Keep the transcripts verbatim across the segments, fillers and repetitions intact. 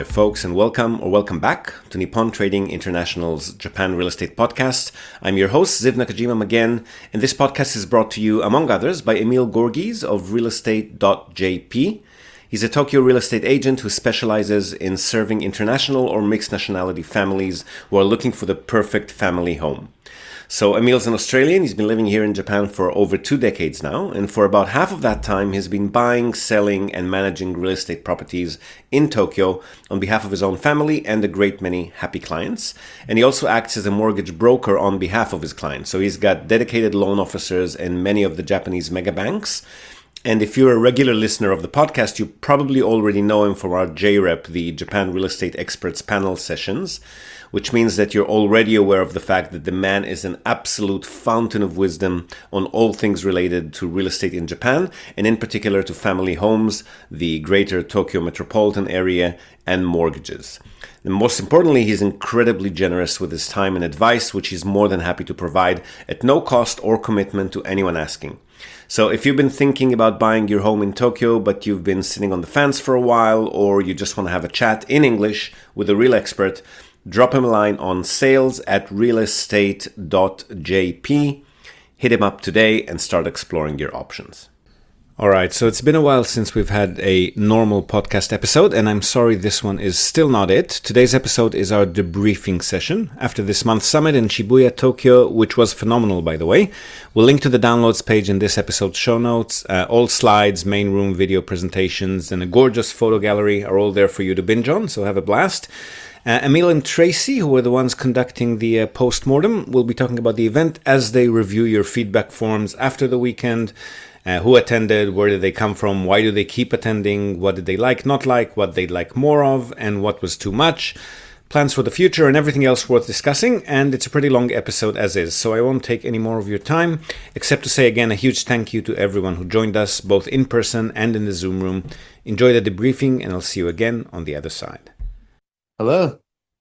there, folks, and welcome or welcome back to Nippon Trading International's Japan Real Estate Podcast. I'm your host, Ziv Nakajima again, and this podcast is brought to you, among others, by Emil Gorgies of real estate dot j p. He's a Tokyo real estate agent who specializes in serving international or mixed nationality families who are looking for the perfect family home. So Emil's an Australian. He's been living here in Japan for over two decades now, and for about half of that time, he's been buying, selling, and managing real estate properties in Tokyo on behalf of his own family and a great many happy clients. And he also acts as a mortgage broker on behalf of his clients. So he's got dedicated loan officers in many of the Japanese mega banks. And if you're a regular listener of the podcast, you probably already know him from our J REP, the Japan Real Estate Experts Panel sessions, which means that you're already aware of the fact that the man is an absolute fountain of wisdom on all things related to real estate in Japan, and in particular to family homes, the greater Tokyo metropolitan area, and mortgages. And most importantly, he's incredibly generous with his time and advice, which he's more than happy to provide at no cost or commitment to anyone asking. So if you've been thinking about buying your home in Tokyo, but you've been sitting on the fence for a while, or you just want to have a chat in English with a real expert, drop him a line on sales at real estate dot j p. Hit him up today and start exploring your options. All right, so it's been a while since we've had a normal podcast episode, and I'm sorry this one is still not it. Today's episode is our debriefing session after this month's summit in Shibuya, Tokyo, which was phenomenal, by the way. We'll link to the downloads page in this episode's show notes. Uh, all slides, main room video presentations, and a gorgeous photo gallery are all there for you to binge on, so have a blast. Uh, Emil and Tracy, who are the ones conducting the uh, post-mortem, will be talking about the event as they review your feedback forms after the weekend. Uh, who attended, where did they come from, why do they keep attending, what did they like, not like, what they'd like more of, and what was too much, plans for the future, and everything else worth discussing. And it's a pretty long episode as is, so I won't take any more of your time, except to say again a huge thank you to everyone who joined us, both in person and in the Zoom room. Enjoy the debriefing, and I'll see you again on the other side. Hello.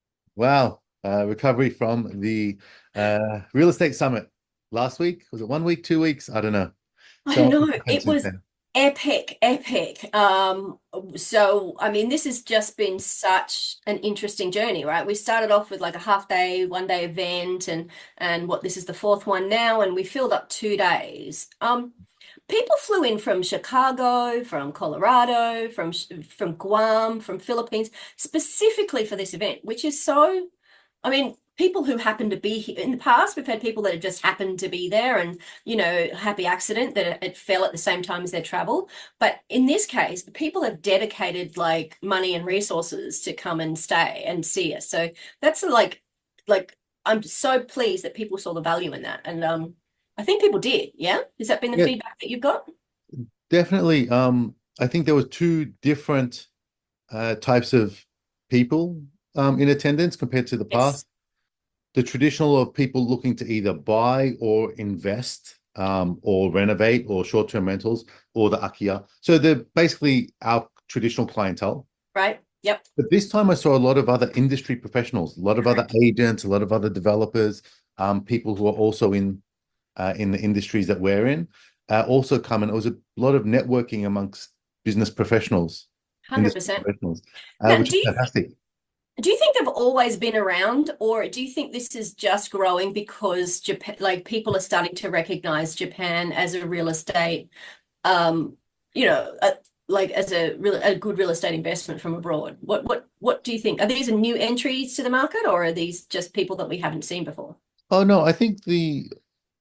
Wow. Uh, recovery from the uh, real estate summit last week. Was it one week, two weeks? I don't know. I So know, it was epic, epic. Um, so, I mean, this has just been such an interesting journey, right? We started off with like a half day, one day event, and and what this is the fourth one now, and we filled up two days. Um, people flew in from Chicago, from Colorado, from from Guam, from Philippines, specifically for this event, which is so, I mean, people who happen to be here in the past, we've had people that have just happened to be there and, you know, happy accident that it, it fell at the same time as their travel. But in this case, people have dedicated like money and resources to come and stay and see us. So that's like, like, I'm so pleased that people saw the value in that. And um, I think people did. Yeah. Has that been the Yeah, feedback that you've got? definitely. Um, I think there were two different uh, types of people um, in attendance compared to the Yes. past. The traditional of people looking to either buy or invest um, or renovate or short-term rentals or the Akiya. So they're basically our traditional clientele. Right. Yep. But this time I saw a lot of other industry professionals, a lot of other Correct. agents, a lot of other developers, um, people who are also in uh, in the industries that we're in, uh, also come. And it was a lot of networking amongst business professionals, industry one hundred percent. professionals, uh, Now, which do is you fantastic. Do you think they've always been around, or do you think this is just growing because Japan, like people are starting to recognize Japan as a real estate, um, you know, a, like as a real, a good real estate investment from abroad? What, what, what do you think? Are these a new entries to the market, or are these just people that we haven't seen before? Oh no, I think the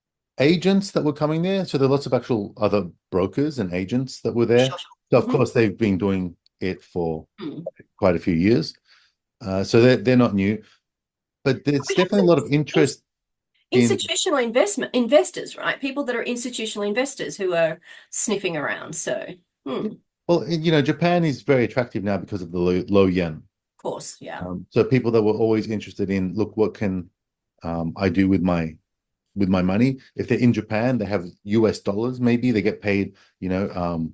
agents that were coming there, so there are lots of actual other brokers and agents that were there. Sure. So of Mhm. course they've been doing it for Mm. quite a few years. Uh, so they're, they're not new, but there's We have definitely a lot of some interest in, institutional investment investors, right? People that are institutional investors who are sniffing around. So, hmm, of well, you know, Japan is very attractive now because of the low, low yen. course, yeah. Um, so people that were always interested in, look, what can um, I do with my with my money? If they're in Japan, they have U S dollars, maybe they get paid, you know, um,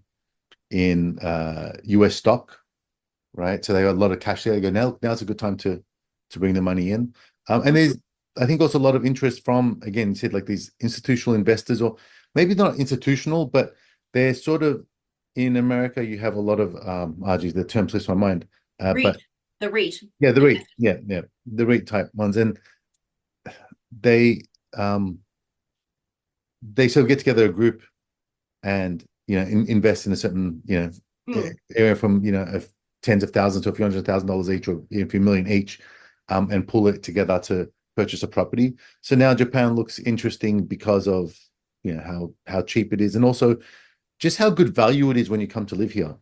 in uh, U S stock, right? So they got a lot of cash there. They go, now, now's a good time to to bring the money in. Um, and there's, I think, also a lot of interest from, again, you said like these institutional investors, or maybe not institutional, but they're sort of, in America, you have a lot of, um, oh geez, the term slips my mind, uh, REIT. but The REIT. Yeah, the REIT. Yeah, yeah, the REIT type ones, and they um they sort of get together a group and you know in, invest in a certain you know Mm. area from you know of tens of thousands to a few hundred thousand dollars each, or a few million each, um, and pull it together to purchase a property. So now Japan looks interesting because of you know how how cheap it is, and also just how good value it is when you come to live here.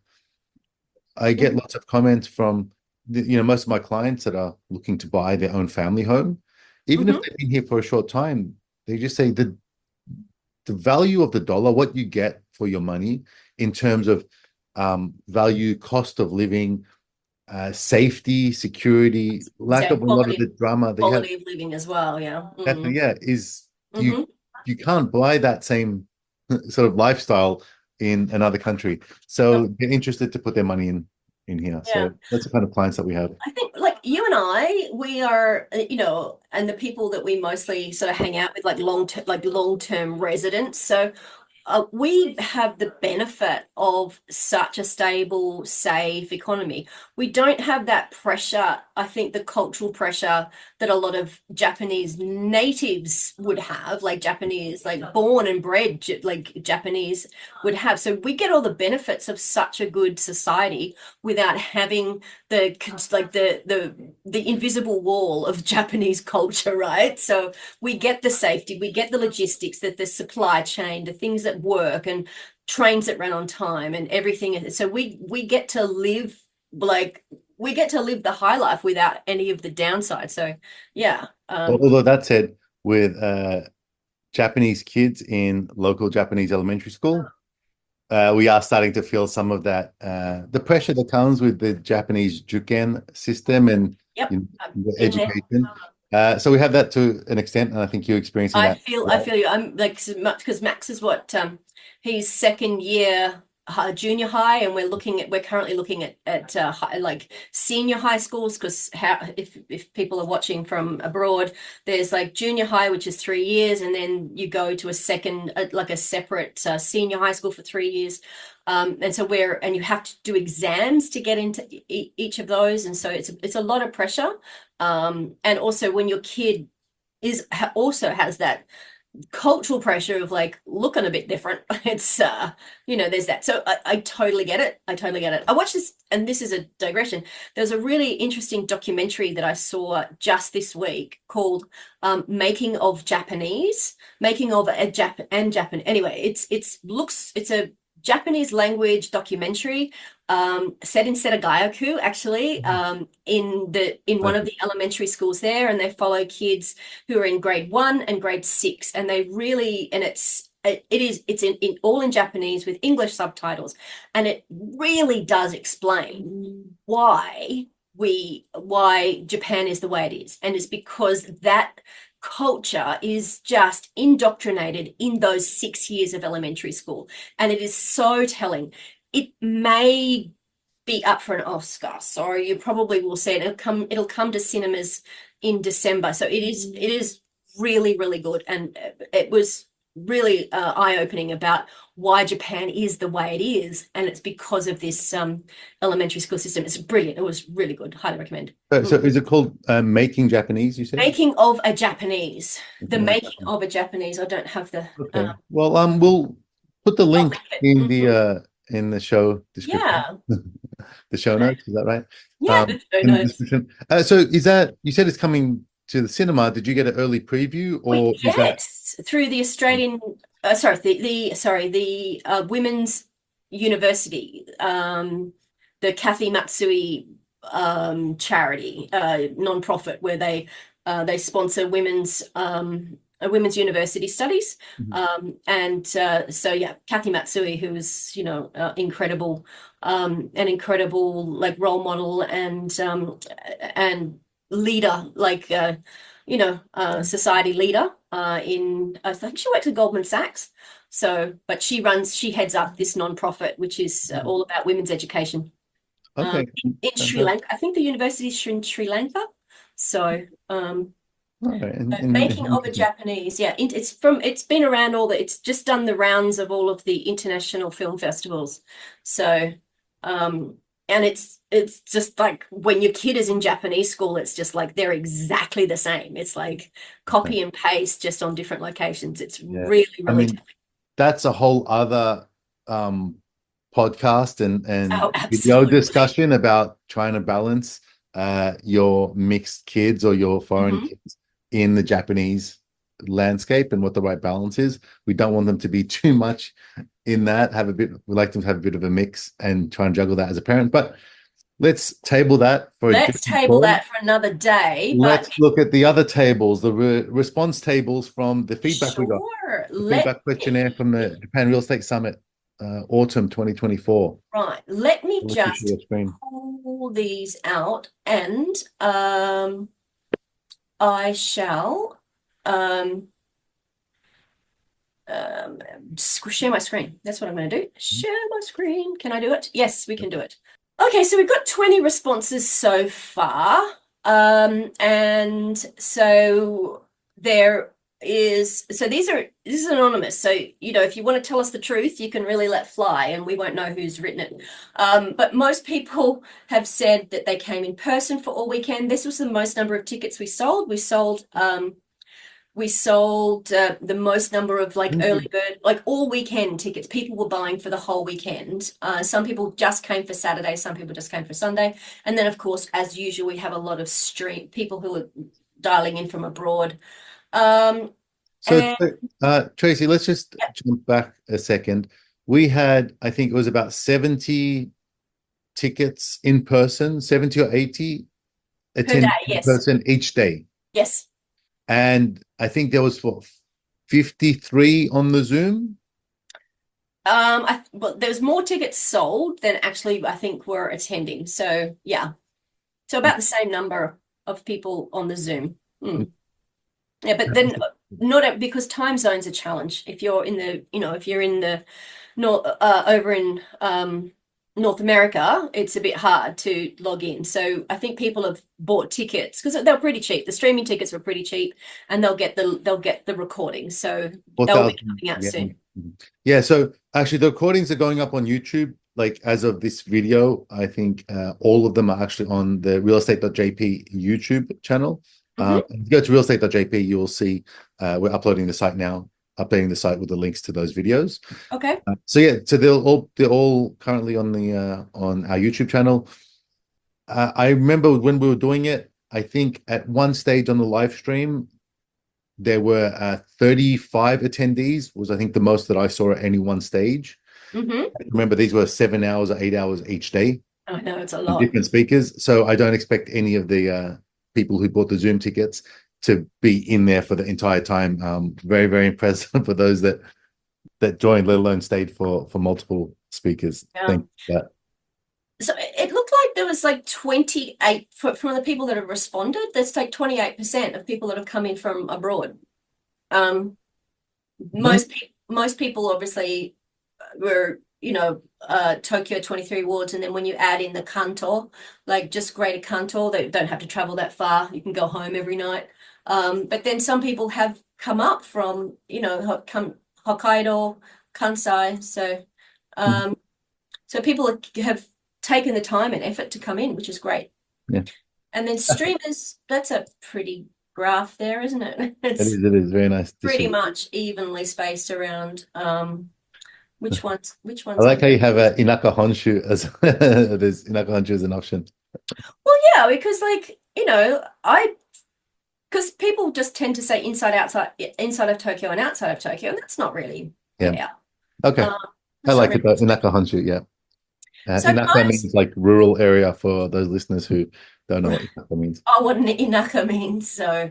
I get Mm. lots of comments from the, you know most of my clients that are looking to buy their own family home, even if Mhm. they've been here for a short time. They just say the the value of the dollar, what you get for your money in terms of um, value, cost of living, uh, safety, security, lack Yeah, of a lot of the quality drama they have. quality of living as well. Yeah. Definitely, Mm. yeah, is you Hmm. you can't buy that same sort of lifestyle in another country. So they're interested to put their money in in here. Yeah. So that's the kind of clients that we have. I think like you and I, we are, uh, you know, and the people that we mostly sort of hang out with, like long term, like long term residents. So uh, we have the benefit of such a stable, safe economy. We don't have that pressure, I think the cultural pressure that a lot of Japanese natives would have, like Japanese, like born and bred, like Japanese would have. So we get all the benefits of such a good society without having the like the the the invisible wall of Japanese culture, right? So we get the safety, we get the logistics, that the supply chain, the things that work, and trains that run on time, and everything. So we we get to live like we get to live the high life without any of the downside. So yeah, um, Although that said, with uh, Japanese kids in local Japanese elementary school, uh, we are starting to feel some of that uh, the pressure that comes with the Japanese juken system and yep, you I've know, been there. education. Uh, so we have that to an extent, and I think you're experiencing I that. feel I Right? feel you. I'm like so much because Max is what um he's second year uh, junior high, and we're looking at we're currently looking at at uh, high, like senior high schools, because how if if people are watching from abroad, there's like junior high, which is three years, and then you go to a second uh, like a separate uh, senior high school for three years. Um, and so we're and you have to do exams to get into e each of those, and so it's it's a lot of pressure. Um, and also when your kid is ha also has that cultural pressure of like looking a bit different. It's uh, you know, there's that. So I, I totally get it. I totally get it. I watched this, and this is a digression. There's a really interesting documentary that I saw just this week called um, "Making of Japanese," making of a Jap and Japan. Anyway, it's it's looks it's a Japanese language documentary um, set in Setagaya-ku, actually, um, in the in one of the elementary schools there, and they follow kids who are in grade one and grade six, and they really and it's it, it is it's in, in all in Japanese with English subtitles, and it really does explain why we why Japan is the way it is, and it's because that culture is just indoctrinated in those six years of elementary school, and it is so telling. It may be up for an Oscar, so you probably will see it. It'll come. It'll come to cinemas in December. So it is. It is really, really good, and it was really uh, eye-opening about why Japan is the way it is, and it's because of this um, elementary school system. It's brilliant. It was really good. Highly recommend. So, so Mm. is it called uh, Making Japanese, you said? Making of a Japanese. The Making of making Japanese. of a Japanese. I don't have the. Um, Okay. Well, um, we'll put the I'll link link it. in the Mhm. uh in the show description. Yeah. The show notes, is that right? Yeah. Um, The show in the notes. description. Uh, so is that you said it's coming to the cinema? Did you get an early preview, We or is that yes, through the Australian, uh, sorry, the the sorry, the uh, Women's University, um, the Kathy Matsui um, charity, uh, non-profit, where they uh, they sponsor women's um, uh, women's university studies, Mhm. um, and uh, so yeah, Kathy Matsui, who is you know uh, incredible, um, an incredible like role model and um, and leader, like. Uh, you know, uh, society leader uh, in, I think she works at Goldman Sachs. So, but she runs, she heads up this nonprofit, which is uh, all about women's education um, Okay? in, in Sri Fantastic. Lanka. I think the university is in Sri Lanka. So, um, All right. And, uh, and making of a interesting. Japanese, yeah, it, it's from, it's been around all the, it's just done the rounds of all of the international film festivals. So, um, and it's it's just like when your kid is in Japanese school, it's just like they're exactly the same. It's like copy and paste just on different locations. It's Yeah. really, I really mean, that's a whole other um podcast and and Oh, video absolutely. discussion about trying to balance uh your mixed kids or your foreign Mhm. kids in the Japanese landscape and what the right balance is. We don't want them to be too much in that. Have a bit. We like them to have a bit of a mix and try and juggle that as a parent. But let's table that for a Let's different table call. that for another day, Let's but look at the other tables, the re response tables from the feedback we got. sure. The Let feedback questionnaire from the Japan Real Estate Summit, uh, autumn twenty twenty-four. right. Let me I'll let you share just your screen. pull these out and um I shall um um sc- share my screen. That's what I'm going to do. Share my screen. Can I do it? Yes, we can do it. Okay, so we've got twenty responses so far. Um, and so there is, so these are, this is anonymous. So, you know, if you want to tell us the truth, you can really let fly and we won't know who's written it. Um, but most people have said that they came in person for all weekend. This was the most number of tickets we sold. We sold, um, we sold uh, the most number of like early bird, like all weekend tickets. People were buying for the whole weekend. Uh, some people just came for Saturday, some people just came for Sunday. And then, of course, as usual, we have a lot of stream people who are dialing in from abroad. Um, So, and uh, Tracy, let's just yeah, jump back a second. We had, I think it was about seventy tickets in person, seventy or eighty per day, attending in yes, person each day. yes. And I think there was for fifty-three on the Zoom. Um, I well, there's more tickets sold than actually I think were attending. So yeah, so about the same number of people on the Zoom. Mm. Yeah, but then not a, because time zone's a challenge. If you're in the, you know, if you're in the north, uh, over in um, North America, it's a bit hard to log in. So I think people have bought tickets because they're pretty cheap. The streaming tickets were pretty cheap, and they'll get the they'll get the recording. So they'll be coming out Yeah. soon. Yeah, so actually the recordings are going up on YouTube. Like as of this video, I think uh, all of them are actually on the real estate dot J P YouTube channel. Mhm. Uh, if you go to real estate dot J P, you will see uh, we're uploading the site now, updating the site with the links to those videos. Okay. Uh, so yeah, so they're all they're all currently on the uh, on our YouTube channel. Uh, I remember when we were doing it, I think at one stage on the live stream, there were uh, thirty-five attendees, was I think the most that I saw at any one stage. Mm-hmm. Remember, these were seven hours or eight hours each day, I know it's a with lot. different speakers. So I don't expect any of the uh, people who bought the Zoom tickets to be in there for the entire time. Um, very, very impressive for those that that joined, let alone stayed for for multiple speakers. Yeah. Thank you for that. So it looked like there was like twenty-eight for, from the people that have responded. That's like twenty-eight percent of people that have come in from abroad. Um, most pe most people obviously were, you know, uh, Tokyo twenty-three wards, and then when you add in the Kanto, like just Greater Kanto, they don't have to travel that far. You can go home every night. Um, but then some people have come up from, you know, Ho- come Hokkaido, Kansai. So, um, so people are- have taken the time and effort to come in, which is great. Yeah. And then streamers, that's a pretty graph there, isn't it? It It's is, it is very nice. pretty much evenly spaced around. Um, which ones? Which ones? I like are how you have a Inaka Honshu as there's Inaka Honshu as an option. Well, yeah, because like, you know, I because people just tend to say inside, outside, inside of Tokyo and outside of Tokyo, and that's not really Yeah. fair. Okay. Um, I that's like not it though. Inaka Honshu, yeah. Uh, So Inaka most- means like rural area for those listeners who don't know what Inaka means. Oh, what an Inaka means. So,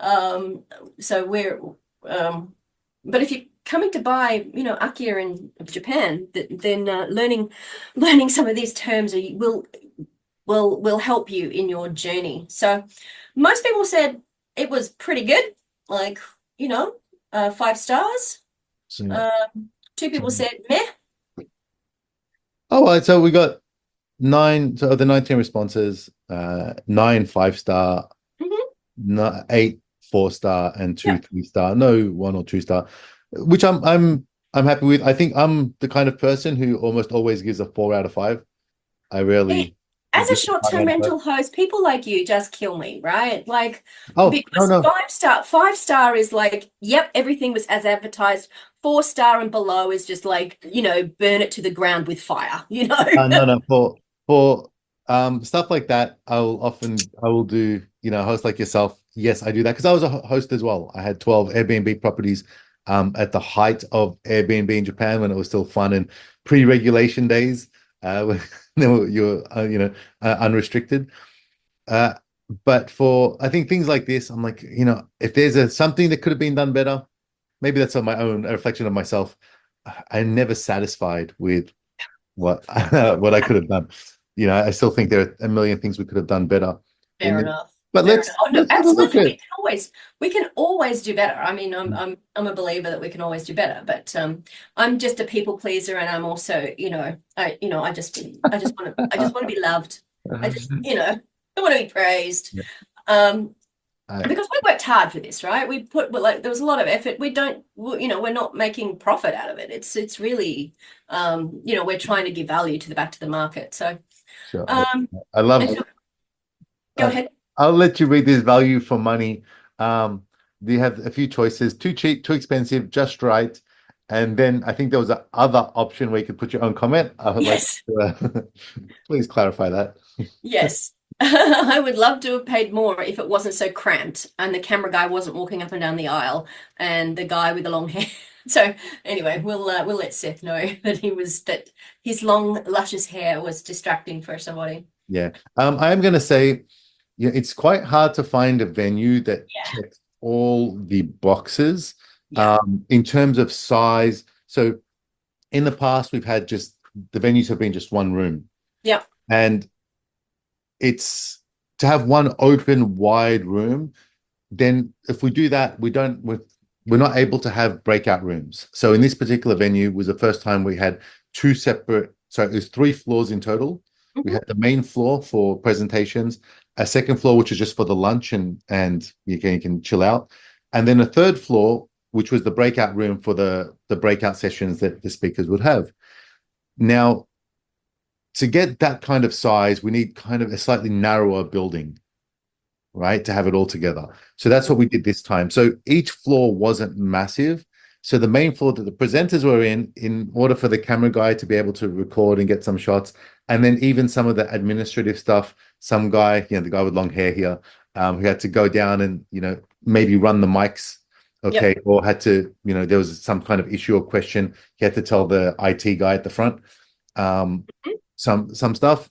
um, so we're, um, but if you're coming to buy, you know, Akia in Japan, th then uh, learning, learning some of these terms are, will, will, will help you in your journey. So, most people said it was pretty good, like, you know, uh, five stars. So, Um, two people said meh. oh, all right, so we got nine, so of the nineteen responses, uh, nine five star, Mhm. no, eight four star, and two Yeah. three star. No one or two star, which I'm I'm I'm happy with. I think I'm the kind of person who almost always gives a four out of five. I rarely As a give it time short-term on rental both. host, people like you just kill me, right? Like, Oh, no, because no. five star, five star is like, yep, everything was as advertised. Four star and below is just like, you know, burn it to the ground with fire, you know? Uh, no, no. For for um stuff like that, I'll often I will do, you know, host like yourself. Yes, I do that because I was a ho- host as well. I had twelve Airbnb properties um at the height of Airbnb in Japan when it was still fun and pre-regulation days, uh when they were- you're uh, you know uh, unrestricted. Uh but for I think things like this, I'm like, you know, if there's a something that could have been done better, maybe that's on my own a reflection of myself. I'm never satisfied with what what I could have done. You know, I still think there are a million things we could have done better in Fair this. enough. But Fair let's enough. Oh, no, let's have a look absolutely. We at. can always we can always do better. I mean, I'm I'm I'm a believer that we can always do better, but um I'm just a people pleaser and I'm also, you know, I you know, I just I just want to I just want to be loved. I just, you know, I want to be praised. Yeah, Um I, because we worked hard for this, right? We put well, like there was a lot of effort. We don't, you know, we're not making profit out of it. It's it's really, um, you know, we're trying to give value to the back to the market. So, sure. um, I and love. so, go Uh, ahead. I'll let you read this value for money. Um, you have a few choices: too cheap, too expensive, just right. And then I think there was a other option where you could put your own comment. I would like Yes, to, uh, please clarify that. yes. I would love to have paid more if it wasn't so cramped and the camera guy wasn't walking up and down the aisle and the guy with the long hair. So anyway, we'll uh, we'll let Seth know that he was that his long luscious hair was distracting for somebody. Yeah. Um, I am going to say, yeah, it's quite hard to find a venue that Yeah, checks all the boxes yeah, um, in terms of size. So in the past, we've had just the venues have been just one room, yeah. and it's to have one open, wide room. Then if we do that, we don't we're, we're not able to have breakout rooms. So in this particular venue was the first time we had two separate, so it was three floors in total. We Mhm. had the main floor for presentations, a second floor which is just for the lunch and and you can, you can chill out, and then a third floor which was the breakout room for the the breakout sessions that the speakers would have. Now, to get that kind of size, we need kind of a slightly narrower building, right, to have it all together. So that's what we did this time. So each floor wasn't massive. So the main floor that the presenters were in, in order for the camera guy to be able to record and get some shots, and then even some of the administrative stuff, some guy, you know, the guy with long hair here, um, who had to go down and, you know, maybe run the mics, Yep. okay, or had to, you know, there was some kind of issue or question. He had to tell the I T guy at the front um, some some stuff.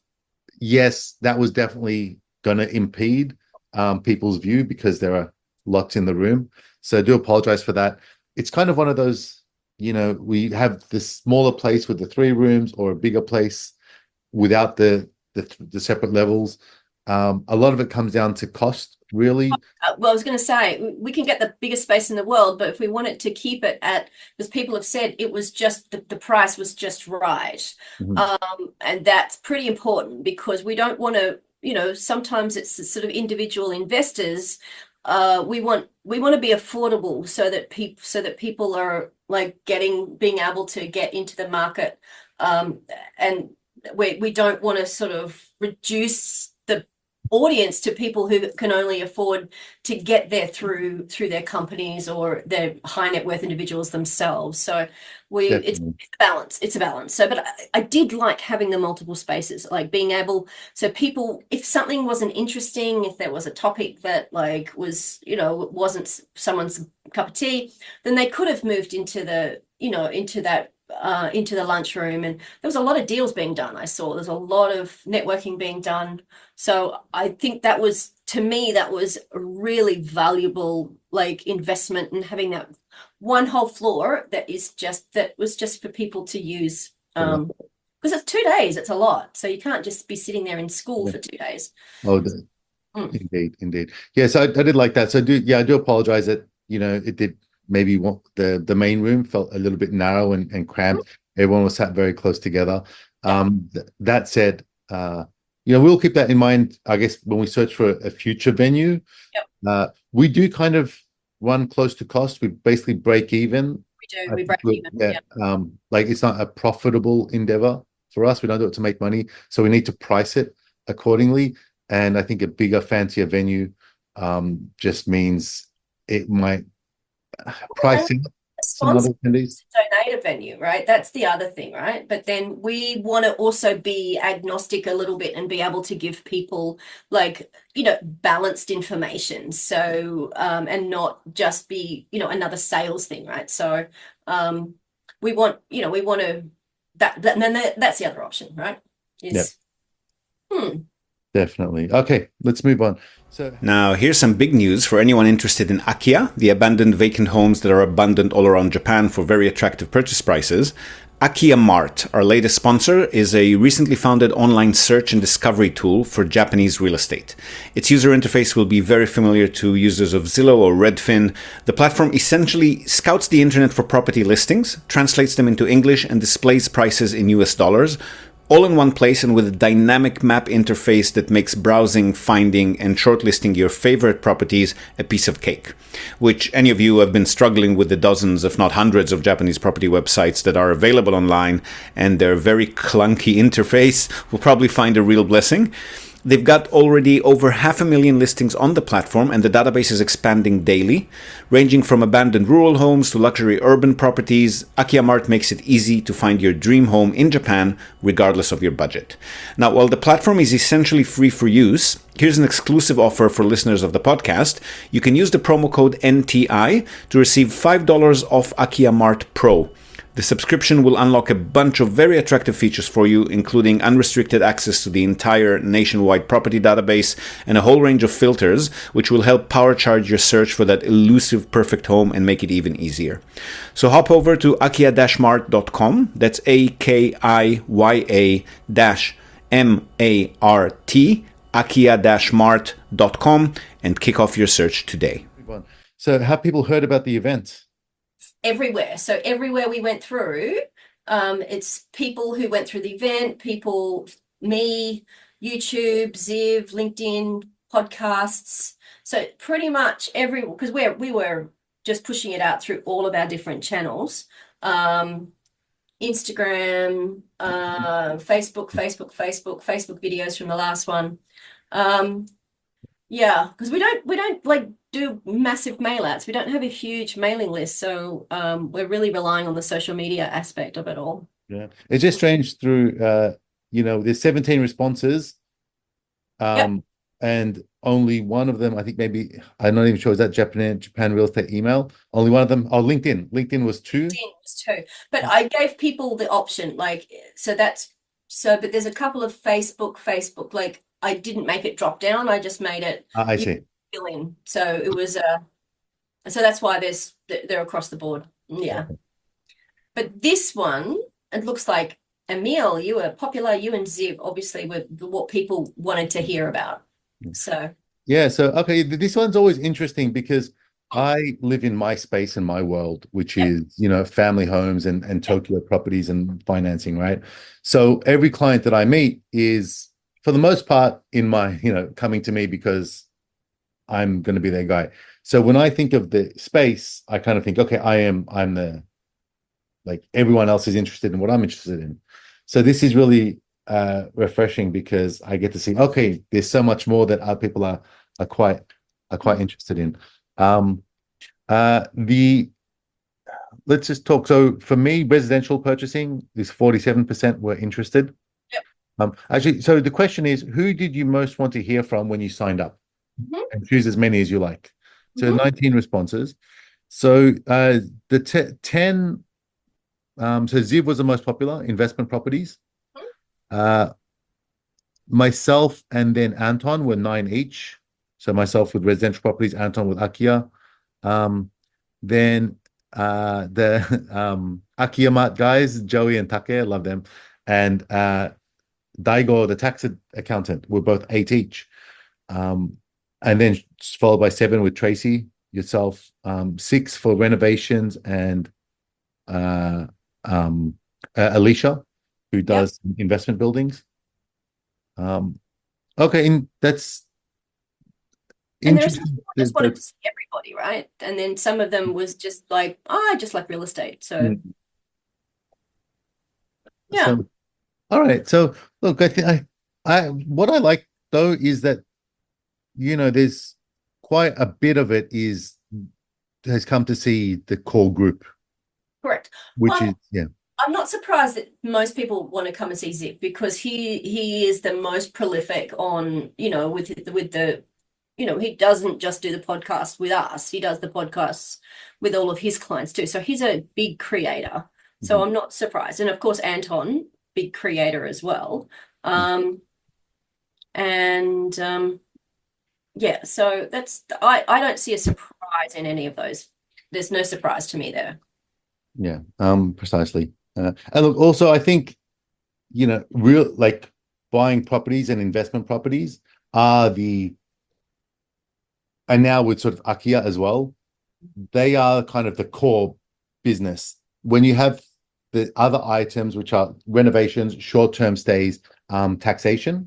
Yes, that was definitely going to impede um, people's view because there are lots in the room. So I do apologize for that. It's kind of one of those, you know, we have this smaller place with the three rooms or a bigger place without the the, the separate levels. Um, a lot of it comes down to cost, really. Uh, well, I was going to say we- we can get the biggest space in the world, but if we wanted to keep it at, because people have said it was just the, the price was just right, Mhm. um, and that's pretty important because we don't want to, you know, sometimes it's the sort of individual investors. Uh, we want we want to be affordable so that people so that people are like getting being able to get into the market, um, and we we don't want to sort of reduce the audience to people who can only afford to get there through through their companies or their high net worth individuals themselves. So we it's, Definitely. it's a balance. It's a balance. So, but I, I did like having the multiple spaces, like being able so people, if something wasn't interesting, if there was a topic that like was you know wasn't someone's cup of tea, then they could have moved into the you know into that. Uh, into the lunchroom, and there was a lot of deals being done. I saw there's a lot of networking being done, so I think that was, to me, that was a really valuable like investment in having that one whole floor that is just that was just for people to use. Um, because it's two days, it's a lot. So you can't just be sitting there in school Yeah. for two days. Oh, the- Mm. indeed, indeed. Yes, I, I did like that. So I do, yeah, I do apologize that, you know, it did maybe want the the main room felt a little bit narrow and, and cramped. Everyone was sat very close together. Yeah. Um, th that said, uh, you know, we'll keep that in mind, I guess, when we search for a, a future venue. Yep. Uh, we do kind of run close to cost. We basically break even. We do, I we think break we even. yeah, Yeah. um, like it's not a profitable endeavor. for us. We don't do it to make money. So we need to price it accordingly. And I think a bigger, fancier venue um, just means it might pricing some other attendees. Donate a venue, right? That's the other thing, right? But then we want to also be agnostic a little bit and be able to give people like, you know, balanced information. So, um, and not just be, you know, another sales thing, right? So, um, we want, you know, we want to, that, that and then that, that's the other option, right? Is, yep. hmm. Definitely. Okay, let's move on. So now here's some big news for anyone interested in Akiya, the abandoned vacant homes that are abundant all around Japan for very attractive purchase prices. Akiya Mart, our latest sponsor, is a recently founded online search and discovery tool for Japanese real estate. Its user interface will be very familiar to users of Zillow or Redfin. The platform essentially scouts the internet for property listings, translates them into English, and displays prices in U S dollars, all in one place and with a dynamic map interface that makes browsing, finding, and shortlisting your favorite properties a piece of cake. Which any of you who have been struggling with the dozens, if not hundreds, of Japanese property websites that are available online and their very clunky interface will probably find a real blessing. They've got already over half a million listings on the platform, and the database is expanding daily. Ranging from abandoned rural homes to luxury urban properties, Akiya Mart makes it easy to find your dream home in Japan, regardless of your budget. Now, while the platform is essentially free for use, here's an exclusive offer for listeners of the podcast. You can use the promo code N T I to receive five dollars off Akiya Mart Pro. The subscription will unlock a bunch of very attractive features for you, including unrestricted access to the entire nationwide property database and a whole range of filters, which will help power charge your search for that elusive perfect home and make it even easier. So hop over to akiya dash mart dot com, that's A K I Y A dash M A R T, akiya dash mart dot com, and kick off your search today. So have people heard about the event? Everywhere. So everywhere we went through, um, it's people who went through the event, people, me, YouTube, Ziv, LinkedIn, podcasts. So pretty much every, because we're, we were just pushing it out through all of our different channels. Um, Instagram, uh, Facebook, Facebook, Facebook, Facebook videos from the last one. Um, yeah, because we don't, we don't like do massive mail outs. We don't have a huge mailing list. So um, we're really relying on the social media aspect of it all. Yeah. It's just strange through, uh, you know, there's seventeen responses. Um, yep. And only one of them, I think maybe, I'm not even sure, is that Japan, Japan real estate email? Only one of them, oh, LinkedIn. LinkedIn was two. LinkedIn was two. But I gave people the option, like, so that's, so, but there's a couple of Facebook, Facebook, like, I didn't make it drop down. I just made it. Uh, I see. Fill in. So it was, uh, so that's why there's, they're across the board. Yeah. Okay. But this one, it looks like, Emil, you were popular, you and Ziv, obviously, were what people wanted to hear about. So. Yeah. So, okay. This one's always interesting because I live in my space and my world, which yep. is, you know, family homes and, and Tokyo yep. properties and financing, right? So every client that I meet is, for the most part, in my, you know, coming to me because I'm going to be their guy. So when I think of the space, I kind of think, okay, I am, I'm the, like everyone else is interested in what I'm interested in. So this is really uh, refreshing because I get to see, okay, there's so much more that other people are are quite are quite interested in. Um, uh, the let's just talk. So for me, residential purchasing is forty-seven percent were interested. Yep. Um, actually, so the question is, who did you most want to hear from when you signed up? Mm-hmm. And choose as many as you like. So mm-hmm. nineteen responses. So uh, the t- ten. Um, so Ziv was the most popular, investment properties. Uh, myself and then Anton were nine each. So myself with residential properties, Anton with Akiya. Um, then uh, the um, Akiya Mart guys, Joey and Take, I love them. And uh, Daigo, the tax accountant, were both eight each. Um, and then followed by seven with Tracy, yourself, um, six for renovations and uh, um, uh, Alicia, who does yep. investment buildings. Um, okay, and that's and there's just wanted to see everybody, right? And then some of them was just like, oh, I just like real estate. So mm. yeah. So, All right. So look, I think I, I what I like though is that you know there's quite a bit of it is has come to see the core group, Correct. which is Well, yeah. I'm not surprised that most people want to come and see Zip because he he is the most prolific on, you know, with with the, you know, he doesn't just do the podcast with us. He does the podcasts with all of his clients too. So he's a big creator. So Mhm. I'm not surprised. And of course, Anton, big creator as well. Um, and um, yeah, so that's I I don't see a surprise in any of those. There's no surprise to me there. Yeah, um, precisely. Uh, and look, also, I think, you know, real like buying properties and investment properties are the, and now with sort of Akia as well, they are kind of the core business. When you have the other items, which are renovations, short-term stays, um, taxation,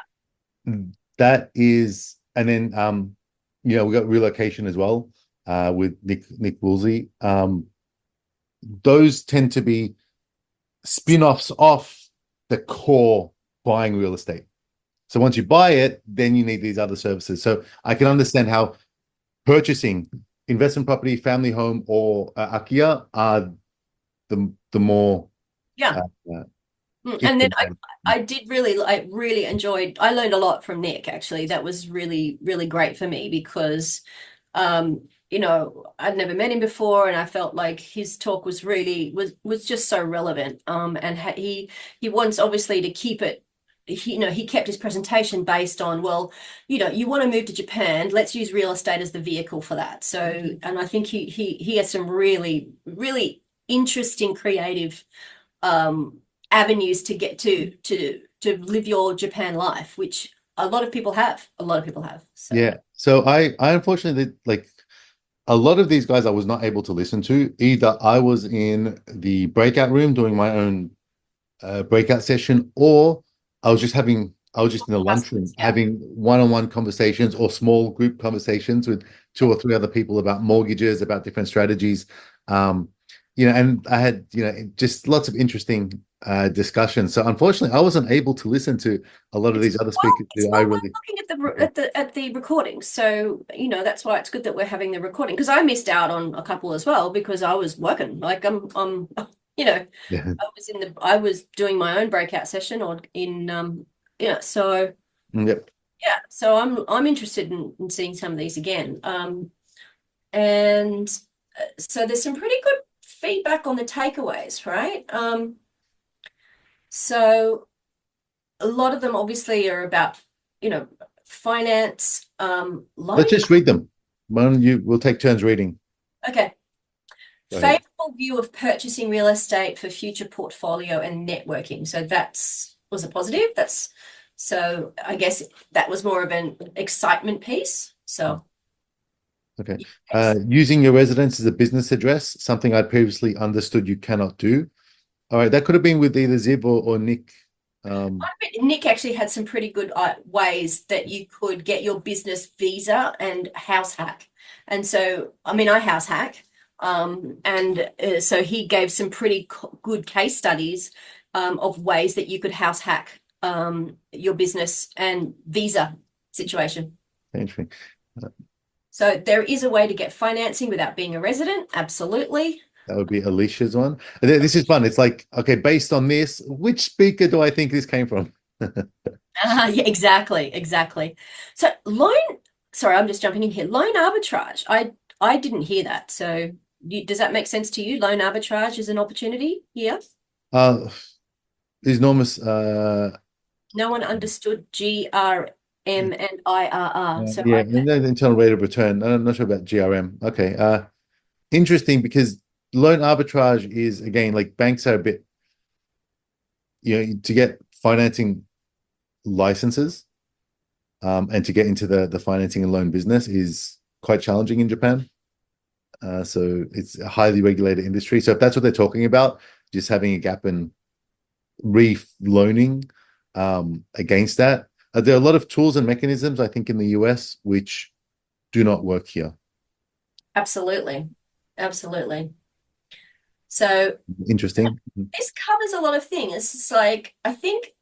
that is, and then, um, you know, we got relocation as well, uh, with Nick Nick Woolsey. Um, those tend to be spin-offs off the core buying real estate. So once you buy it, then you need these other services. So I can understand how purchasing investment property, family home, or uh, Akia are the the more Yeah. uh, uh, Mm, if And then the I, I did really, I really enjoyed, I learned a lot from Nick actually. That was really, really great for me because, um, you know, I'd never met him before and I felt like his talk was really, was, was just so relevant. Um, and ha he, he wants obviously to keep it, he, you know, he kept his presentation based on, well, you know, you want to move to Japan, let's use real estate as the vehicle for that. So, and I think he, he, he has some really, really interesting, creative, um, avenues to get to to to live your Japan life, which a lot of people have. A lot of people have. So yeah. So I I unfortunately, like a lot of these guys I was not able to listen to. Either I was in the breakout room doing my own uh, breakout session, or I was just having I was just in the lunchroom yeah, having one-on-one conversations or small group conversations with two or three other people about mortgages, about different strategies. Um, you know, and I had, you know, just lots of interesting uh discussions. So unfortunately, I wasn't able to listen to a lot of it's these other well, speakers it's who I well worth really looking at the at the at the recording. So you know that's why it's good that we're having the recording because I missed out on a couple as well because I was working. Like I'm I'm you know yeah. I was in the I was doing my own breakout session or in um yeah so Yep. yeah so I'm I'm interested in, in seeing some of these again. Um and uh, so there's some pretty good feedback on the takeaways, right? Um, so a lot of them obviously are about, you know, finance, um, loan. Let's just read them. Why don't you we'll take turns reading. Okay. Go ahead. Favorable view of purchasing real estate for future portfolio and networking. So that's was a positive. That's so I guess that was more of an excitement piece. So Okay. Uh, yes. using your residence as a business address, something I previously understood you cannot do. All right, that could have been with either Zib or, or Nick. Um, I bet Nick actually had some pretty good uh, ways that you could get your business visa and house hack. And so, I mean, I house hack. Um, and uh, so he gave some pretty co- good case studies um, of ways that you could house hack um, your business and visa situation. interesting. So there is a way to get financing without being a resident. Absolutely. That would be Alicia's one. And th- This is fun. It's like, okay, based on this, which speaker do I think this came from? Ah, yeah, exactly, exactly. So loan, sorry, I'm just jumping in here. Loan arbitrage. I I didn't hear that. So you, does that make sense to you? Loan arbitrage is an opportunity here. Uh, enormous. Uh, No one understood G R M and I R R. uh, So yeah, I, and then internal rate of return. I'm not sure about G R M. Okay. Uh, interesting because loan arbitrage is again like banks are a bit, you know, to get financing licenses, um, and to get into the the financing and loan business is quite challenging in Japan. Uh, so it's a highly regulated industry. So if that's what they're talking about, just having a gap in re-loaning um, against that, uh, there are a lot of tools and mechanisms, I think, in the U S which do not work here. absolutely, absolutely. So Interesting. this covers a lot of things. It's like, I think